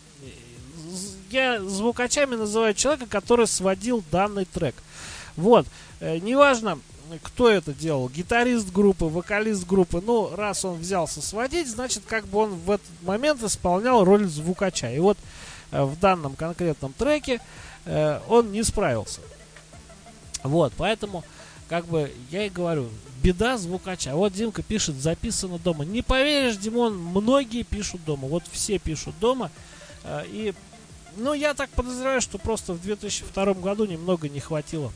Я звукачами называю человека, который сводил данный трек. Вот, э, неважно, кто это делал, гитарист группы, вокалист группы, ну, раз он взялся сводить, значит, как бы он в этот момент исполнял роль звукача. И вот в данном конкретном треке э, он не справился. Вот, поэтому, как бы, я и говорю, беда звукача. Вот Димка пишет: записано дома. Не поверишь, Димон, многие пишут дома. Вот все пишут дома. Э, и, ну, я так подозреваю, что просто в две тысячи втором году немного не хватило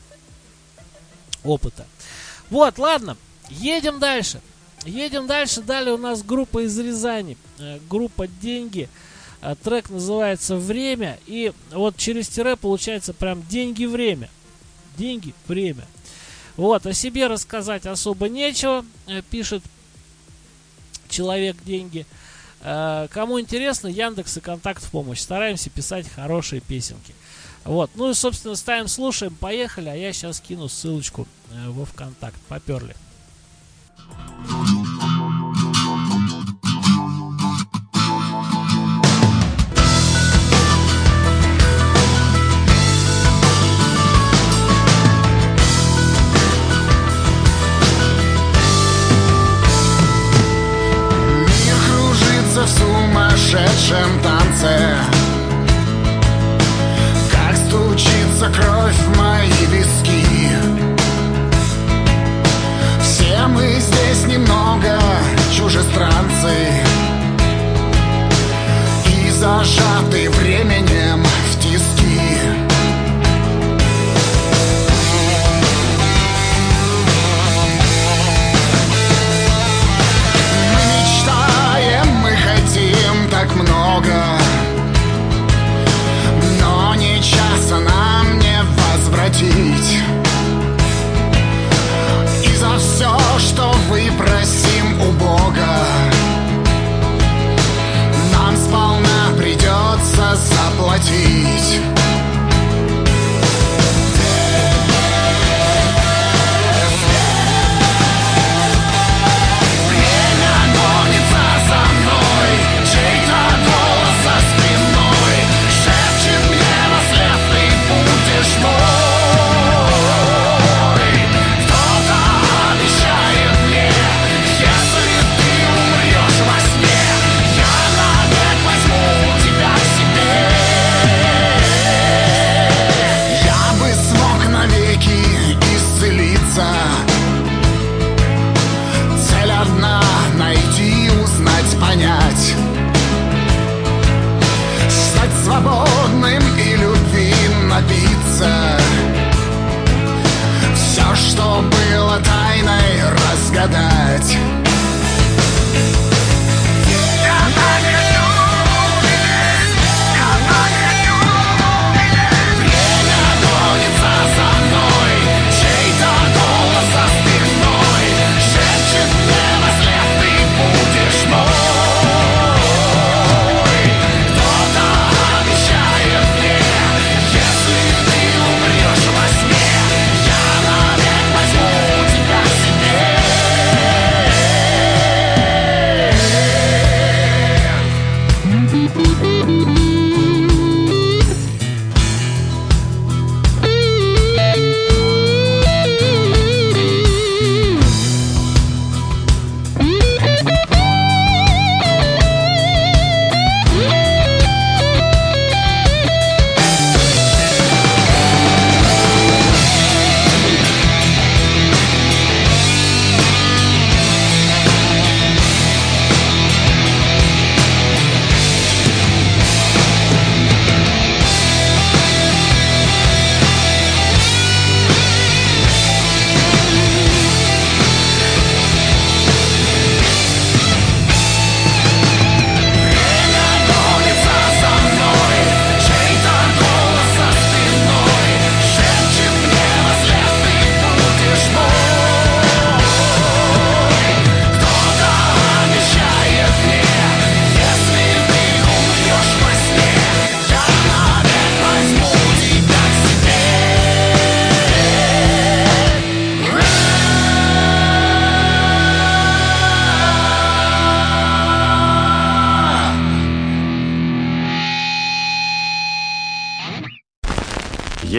опыта. Вот, ладно, едем дальше. Едем дальше. Далее у нас группа из Рязани. Э, группа «Деньги». Трек называется «Время». И вот через тире получается прям «Деньги, время». Деньги, время. Вот, о себе рассказать особо нечего, пишет человек «Деньги». Кому интересно, Яндекс и Контакт в помощь. Стараемся писать хорошие песенки. Вот, ну и, собственно, ставим, слушаем, поехали. А я сейчас кину ссылочку во ВКонтакт. Поперли. В сумасшедшем танце, как стучится кровь в мои виски. Все мы здесь немного чужестранцы и зажаты временем в тиски. Так много, но ни часа нам не возвратить. И за все, что выпросим у Бога,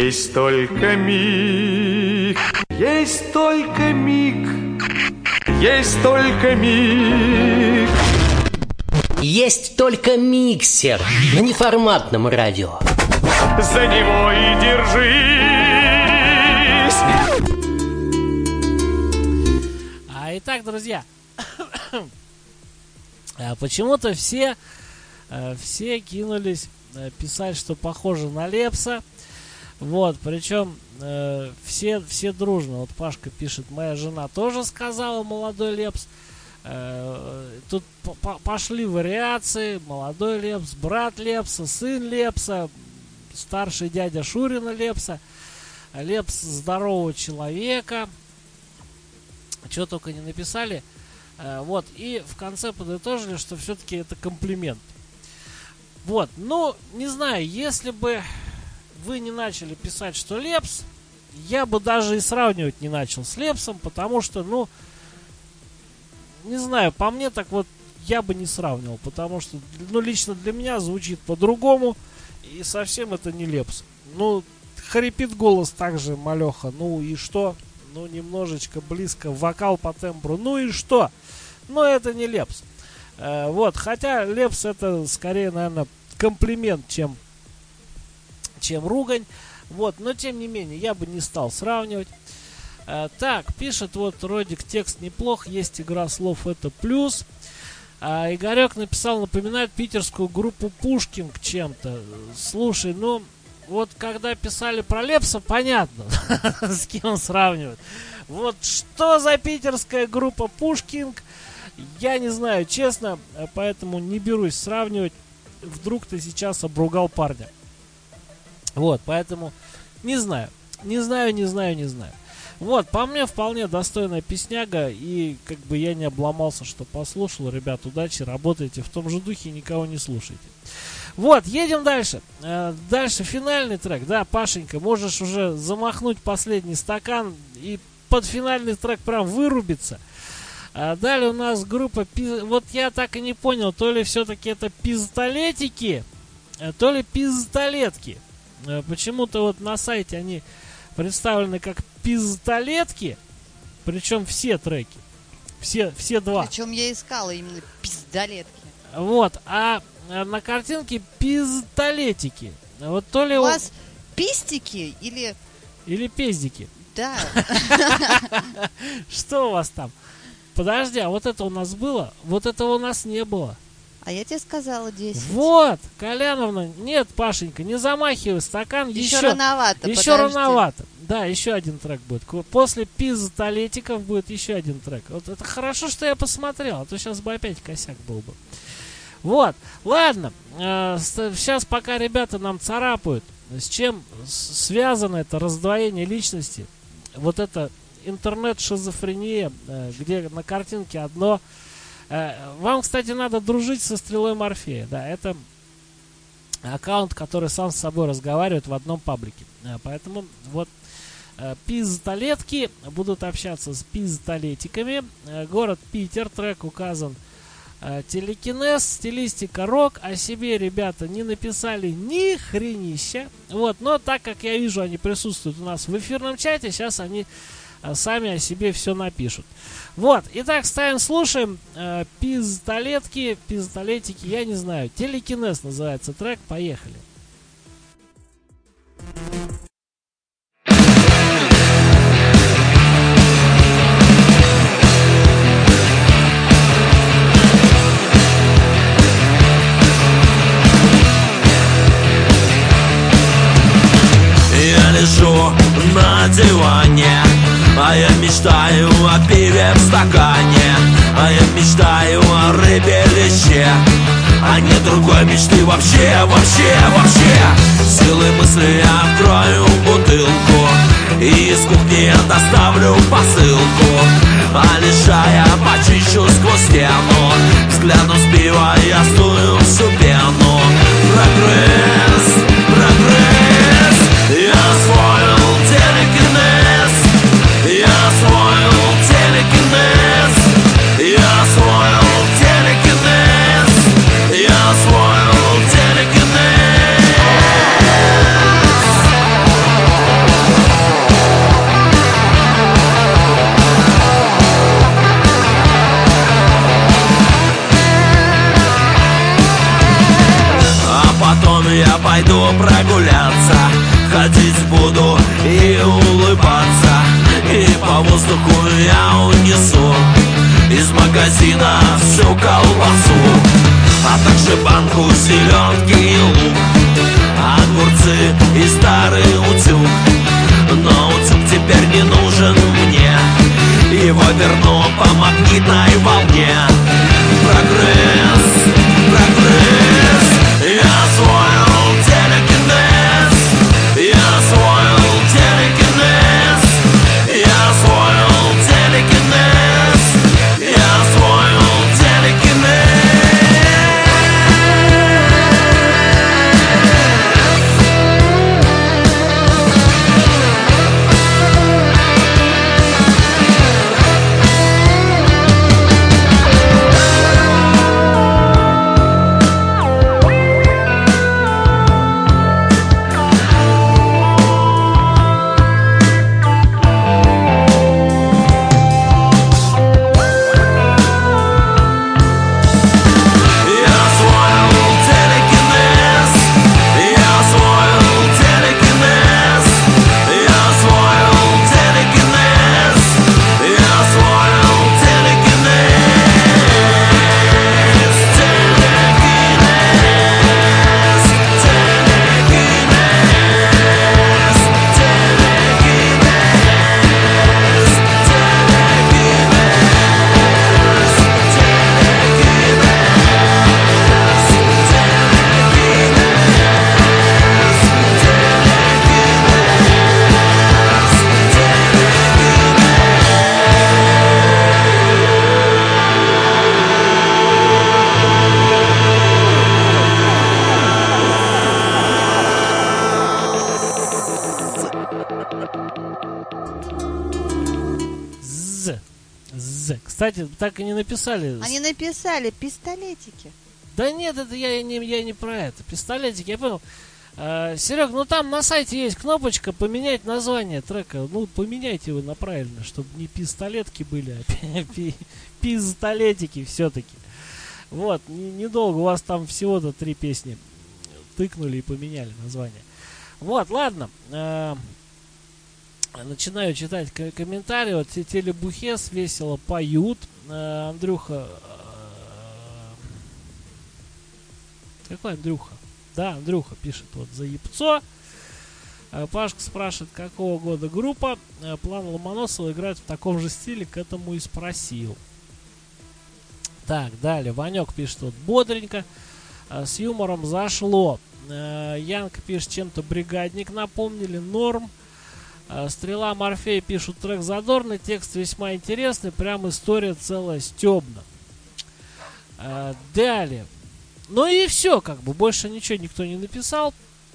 Есть только миг, есть только миг, есть только миг. Есть только миксер на неформатном радио. За него и держись. А итак, друзья, почему-то все, все кинулись писать, что похоже на Лепса. Вот, причем э, все, все дружно. Вот Пашка пишет: моя жена тоже сказала молодой Лепс. Э, тут по- пошли вариации: молодой Лепс, брат Лепса, сын Лепса, старший дядя Шурина Лепса, Лепс здорового человека. Чего только не написали. Э, вот, и в конце подытожили, что все-таки это комплимент. Вот, ну, не знаю, если бы вы не начали писать, что Лепс, я бы даже и сравнивать не начал с Лепсом, потому что, ну, не знаю, по мне так вот я бы не сравнивал, потому что, ну, лично для меня звучит по-другому, и совсем это не Лепс. Ну, хрипит голос также малеха, ну и что? Ну, немножечко близко, вокал по тембру, ну и что? Но это не Лепс. Э, вот, хотя Лепс это скорее, наверное, комплимент, чем чем ругань. Вот, но тем не менее, я бы не стал сравнивать. А, так, пишет вот Родик: текст неплох, есть игра слов, это плюс. А, Игорек написал: напоминает питерскую группу Пушкинг чем-то. Слушай, ну, вот когда писали про Лепса, понятно, с кем сравнивать. Вот что за питерская группа Пушкинг, я не знаю, честно, поэтому не берусь сравнивать. Вдруг ты сейчас обругал парня. Вот, поэтому не знаю, не знаю, не знаю, не знаю. Вот, по мне вполне достойная песняга, и как бы я не обломался, что послушал. Ребят, удачи, работайте в том же духе, никого не слушайте. Вот, едем дальше. Э, дальше финальный трек. Да, Пашенька, можешь уже замахнуть последний стакан и под финальный трек прям вырубиться. А далее у нас группа, вот я так и не понял, то ли все-таки это пистолетики, то ли пистолетки. Почему-то вот на сайте они представлены как пистолетки, причем все треки, все, все два. Причем я искала именно пиздолетки. Вот, а на картинке пистолетики. Вот то ли у он... вас пистики или... Или пиздики. Да. Что у вас там? Подожди, а вот это у нас было? Вот этого у нас не было. А я тебе сказала десять. Вот, Коляновна, нет, Пашенька, не замахивай стакан. Еще, еще рановато, Еще подожди. рановато. Да, еще один трек будет. После пистолетиков будет еще один трек. Вот это хорошо, что я посмотрел, а то сейчас бы опять косяк был бы. Вот, ладно, э, сейчас пока ребята нам царапают, с чем связано это раздвоение личности, вот это интернет-шизофрения, э, где на картинке одно. Э, вам, кстати, надо дружить со Стрелой Морфея, да, это аккаунт, который сам с собой разговаривает в одном паблике, э, поэтому вот э, пиздолетки будут общаться с пиздолетиками, э, город Питер, трек указан. Телекинез, стилистика рок. О себе ребята не написали ни хренища. Вот, но так как я вижу, они присутствуют у нас в эфирном чате, сейчас они сами о себе все напишут. Вот, итак, ставим, слушаем. э, Пиздолетки, пиздолетики, я не знаю. Телекинез называется трек, поехали. Лежу на диване, а я мечтаю о пиве в стакане, а я мечтаю о рыбе леще, а нет другой мечты вообще, вообще, вообще. Силы мысли я открою бутылку и из кухни я доставлю посылку, а лишая почищу сквозь стену, взгляну с пива я стую всю пену. Прогресс, прогресс. Я освоил телекинез, я освоил телекинез, я освоил телекинез, я освоил телекинез. Я пойду прогуляться, ходить буду и улыбаться, и по воздуху я унесу из магазина всю колбасу, а также банку селедки и лук, огурцы и старый утюг. Но утюг теперь не нужен мне, его верну по магнитной волне. Прогресс, прогресс. Я освоил телекинез, я освоил телекинез, я освоил телекинез, я освоил телекинез. Кстати, так и не написали. Они написали пистолетики. Да нет, это я не, я не про это. Пистолетики, я понял. А, Серег, ну там на сайте есть кнопочка поменять название трека. Ну, поменяйте его на правильно, чтобы не пистолетки были, а пи- пистолетики все-таки. Вот, недолго, у вас там всего-то три песни тыкнули и поменяли название. Вот, ладно. А, начинаю читать к- комментарии. Вот Телебухес весело поют. А, Андрюха... Какой Андрюха? Да, Андрюха пишет вот за ебцо. Пашка спрашивает, какого года группа. План Ломоносова играет в таком же стиле, к этому и спросил. Так, далее. Ванек пишет вот бодренько. С юмором зашло. Янка пишет, чем-то бригадник напомнили. Норм. Стрела Морфей пишут, трек задорный, текст весьма интересный, прям история целая стебна. Далее. Ну и все, как бы, больше ничего никто не написал.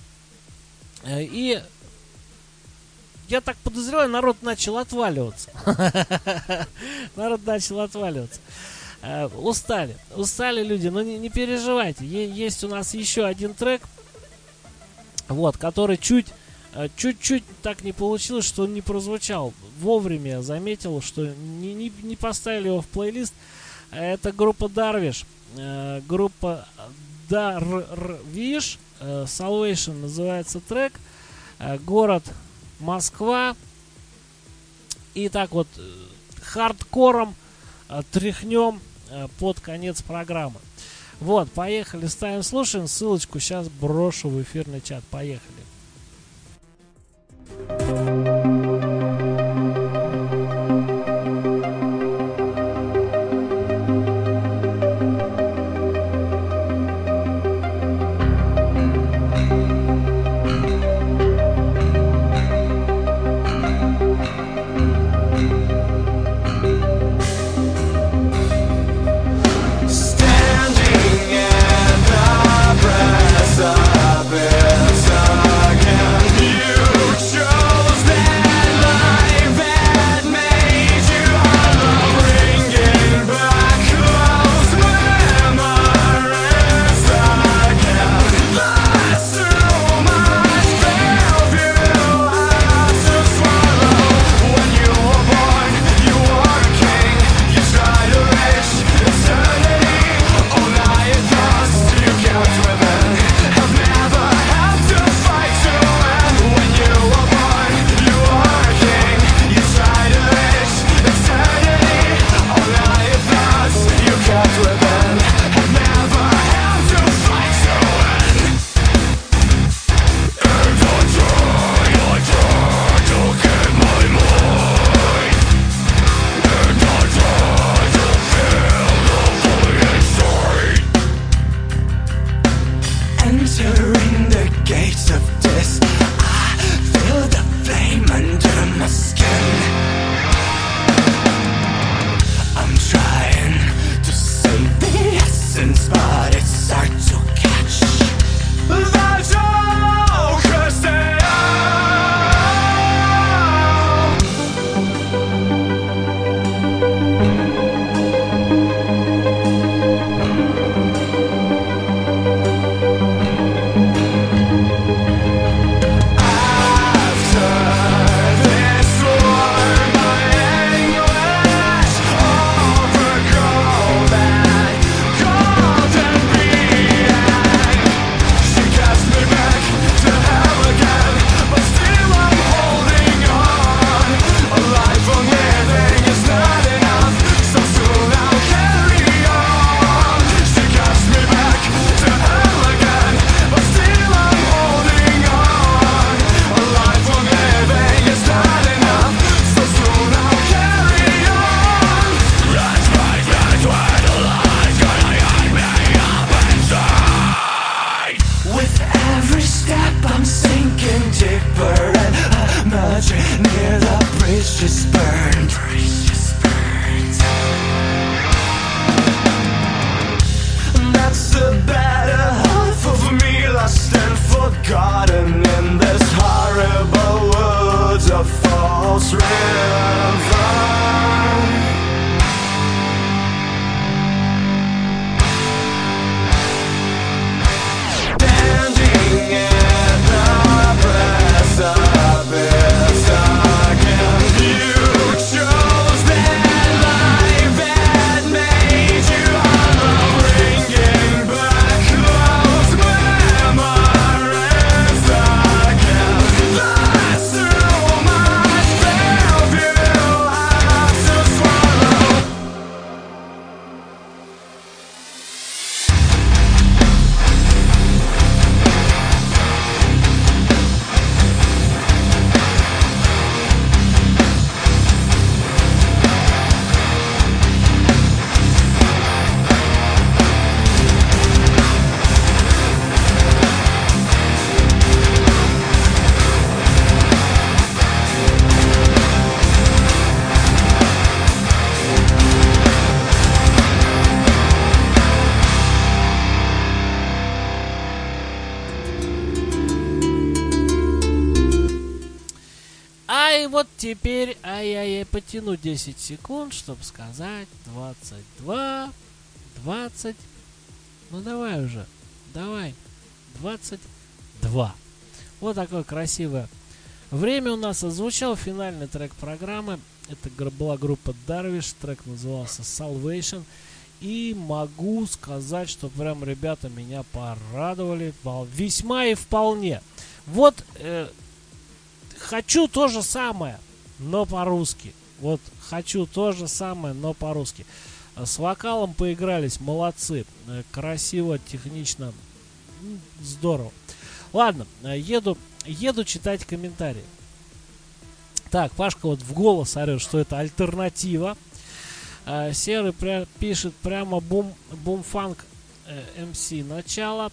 И я так подозреваю, народ начал отваливаться. Народ начал отваливаться. Устали. Устали люди, но не, не переживайте. Есть у нас еще один трек, вот, который чуть, чуть-чуть так не получилось, что он не прозвучал. Вовремя я заметил, что не, не, не поставили его в плейлист. Это группа Дарвиш. Группа Дарвиш. Salvation называется трек. Город Москва. И так вот хардкором тряхнем под конец программы. Вот, поехали, ставим, слушаем. Ссылочку сейчас брошу в эфирный чат. Поехали. Standing in the press abyss. Charles River. Standing at the precipice again, you chose that life had made you hollow, bringing back those memories again. There's too much filth you have to swallow. А и вот теперь, ай-яй-яй, потяну десять секунд, чтобы сказать двадцать два, двадцать, ну давай уже, давай, двадцать два. Вот такое красивое время у нас. Озвучал финальный трек программы. Это гр- была группа Darvish, трек назывался Salvation. И могу сказать, что прям ребята меня порадовали вол- весьма и вполне. Вот э, хочу то же самое, но по-русски. Вот хочу то же самое, но по-русски. С вокалом поигрались, молодцы. Э, Красиво, технично, м, здорово. Ладно, э, еду, еду читать комментарии. Так, Пашка вот в голос орет, что это альтернатива. Э, Серый пря- пишет прямо бум, бумфанк э, эм си начало.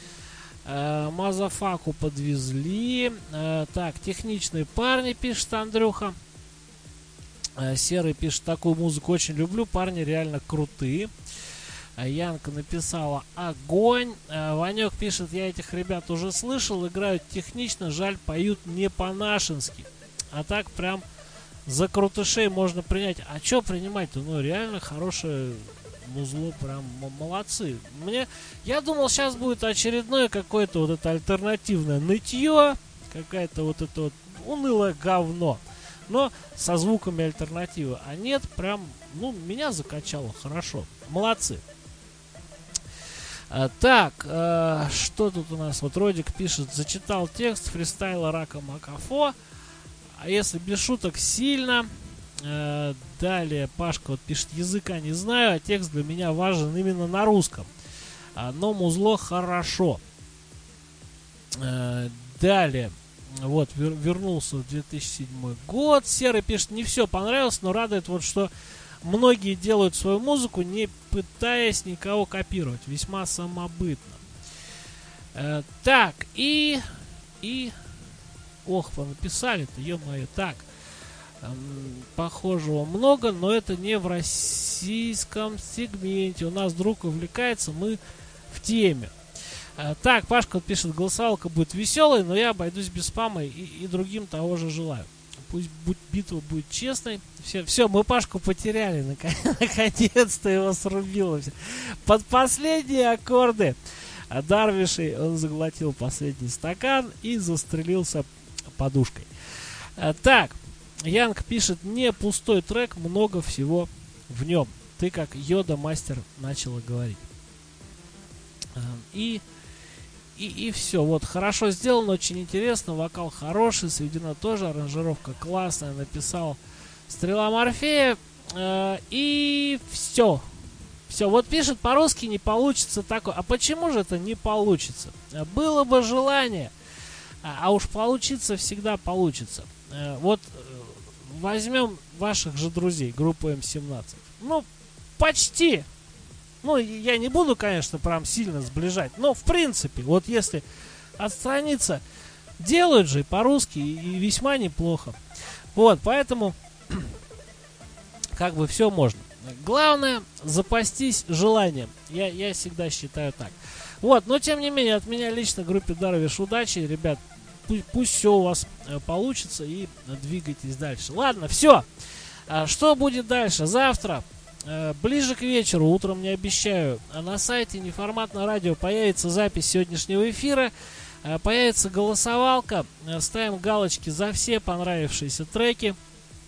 Э, Мазафаку подвезли. Э, так, техничные парни, пишет Андрюха. Э, Серый пишет, такую музыку очень люблю, парни реально крутые. Э, Янка написала огонь. Э, Ванек пишет, я этих ребят уже слышал, играют технично, жаль, поют не по-нашенски. А так прям за крутышей можно принять. А что принимать-то? Ну, реально хорошее музло, прям м- молодцы. Мне, я думал, сейчас будет очередное какое-то вот это альтернативное нытье, какая-то вот это вот унылое говно, но со звуками альтернативы. А нет, прям, ну, меня закачало хорошо. Молодцы. А, так, а, что тут у нас? Вот Родик пишет, зачитал текст фристайла Рака Макафо. А если без шуток, сильно. Э, далее Пашка вот пишет, языка не знаю, а текст для меня важен именно на русском. А, но музло хорошо. Э, далее. Вот, вер, вернулся в две тысячи седьмой год. Серый пишет, не все понравилось, но радует вот, что многие делают свою музыку, не пытаясь никого копировать. Весьма самобытно. Э, так, и... И... Ох, понаписали-то, ё-моё, так. Эм, похожего много, но это не в российском сегменте. У нас друг увлекается, мы в теме. Э, так, Пашка пишет, голосовалка будет веселой, но я обойдусь без спама и, и другим того же желаю. Пусть будь, битва будет честной. Все, все, мы Пашку потеряли. Наконец-то его срубило. Под последние аккорды Дарвишей он заглотил последний стакан и застрелился подушкой. А, так, Янг пишет, не пустой трек, много всего в нем. Ты как Йода мастер начала говорить. А, и, и, и все. Вот, хорошо сделано, очень интересно, вокал хороший, сведена тоже, аранжировка классная, написал Стрела Морфея. А, и все. Все, вот пишет по-русски, не получится такое. А почему же это не получится? Было бы желание, а, а уж получиться всегда получится. Э, вот э, возьмем ваших же друзей, группу эм семнадцать. Ну, почти. Ну, я не буду, конечно, прям сильно сближать. Но, в принципе, вот если отстраниться, делают же по-русски и, и весьма неплохо. Вот, поэтому как бы все можно. Главное, запастись желанием. Я, я всегда считаю так. Вот, но тем не менее, от меня лично группе Дарвиш удачи. Ребят, пусть, пусть все у вас э, получится и двигайтесь дальше. Ладно, все. А что будет дальше? Завтра, э, ближе к вечеру, утром не обещаю, на сайте Неформатное радио появится запись сегодняшнего эфира. Э, появится голосовалка. Э, ставим галочки за все понравившиеся треки.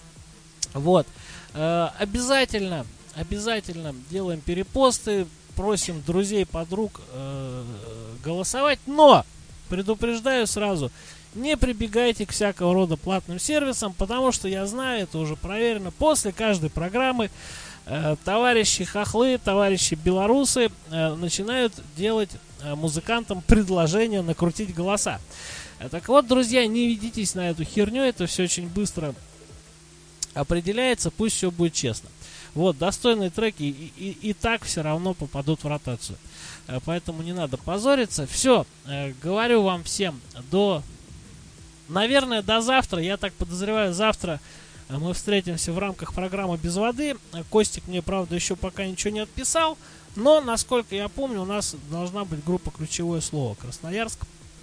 Вот. Э, обязательно, обязательно делаем перепосты. Просим друзей, подруг э, голосовать. Но, предупреждаю сразу, не прибегайте к всякого рода платным сервисам, потому что я знаю, это уже проверено, после каждой программы э, товарищи хохлы, товарищи белорусы э, начинают делать э, музыкантам предложение накрутить голоса. Э, так вот, друзья, не ведитесь на эту херню, это все очень быстро определяется, пусть все будет честно. Вот, достойные треки и, и, и так все равно попадут в ротацию. Э, поэтому не надо позориться. Все, э, говорю вам всем до... Наверное, до завтра. Я так подозреваю, завтра мы встретимся в рамках программы «Без воды». Костик мне, правда, еще пока ничего не отписал. Но, насколько я помню, у нас должна быть группа «Ключевое слово». Красноярск,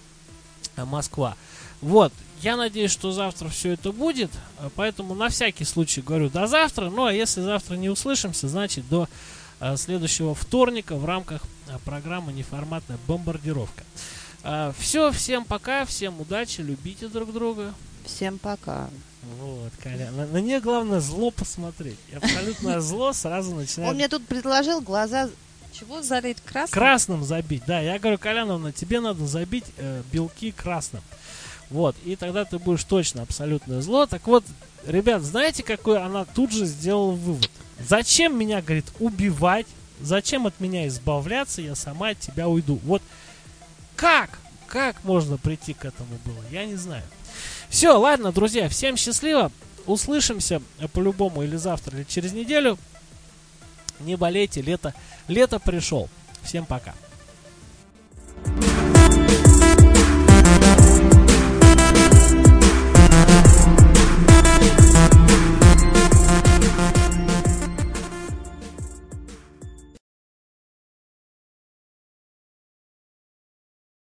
Москва. Вот. Я надеюсь, что завтра все это будет. Поэтому на всякий случай говорю до завтра. Ну, а если завтра не услышимся, значит до следующего вторника в рамках программы «Неформатная бомбардировка». Все, всем пока, всем удачи, любите друг друга. Всем пока. Вот, Колян. На, на нее главное зло посмотреть. И абсолютное зло сразу начинает... Он мне тут предложил глаза... Чего залить? Красным? Красным забить, да. Я говорю, Коляновна, тебе надо забить э, белки красным. Вот, и тогда ты будешь точно абсолютное зло. Так вот, ребят, знаете, какой она тут же сделала вывод? Зачем меня, говорит, убивать? Зачем от меня избавляться? Я сама от тебя уйду. Вот. Как? Как можно прийти к этому было? Я не знаю. Все, ладно, друзья, всем счастливо. Услышимся по-любому или завтра, или через неделю. Не болейте, лето, лето пришел. Всем пока.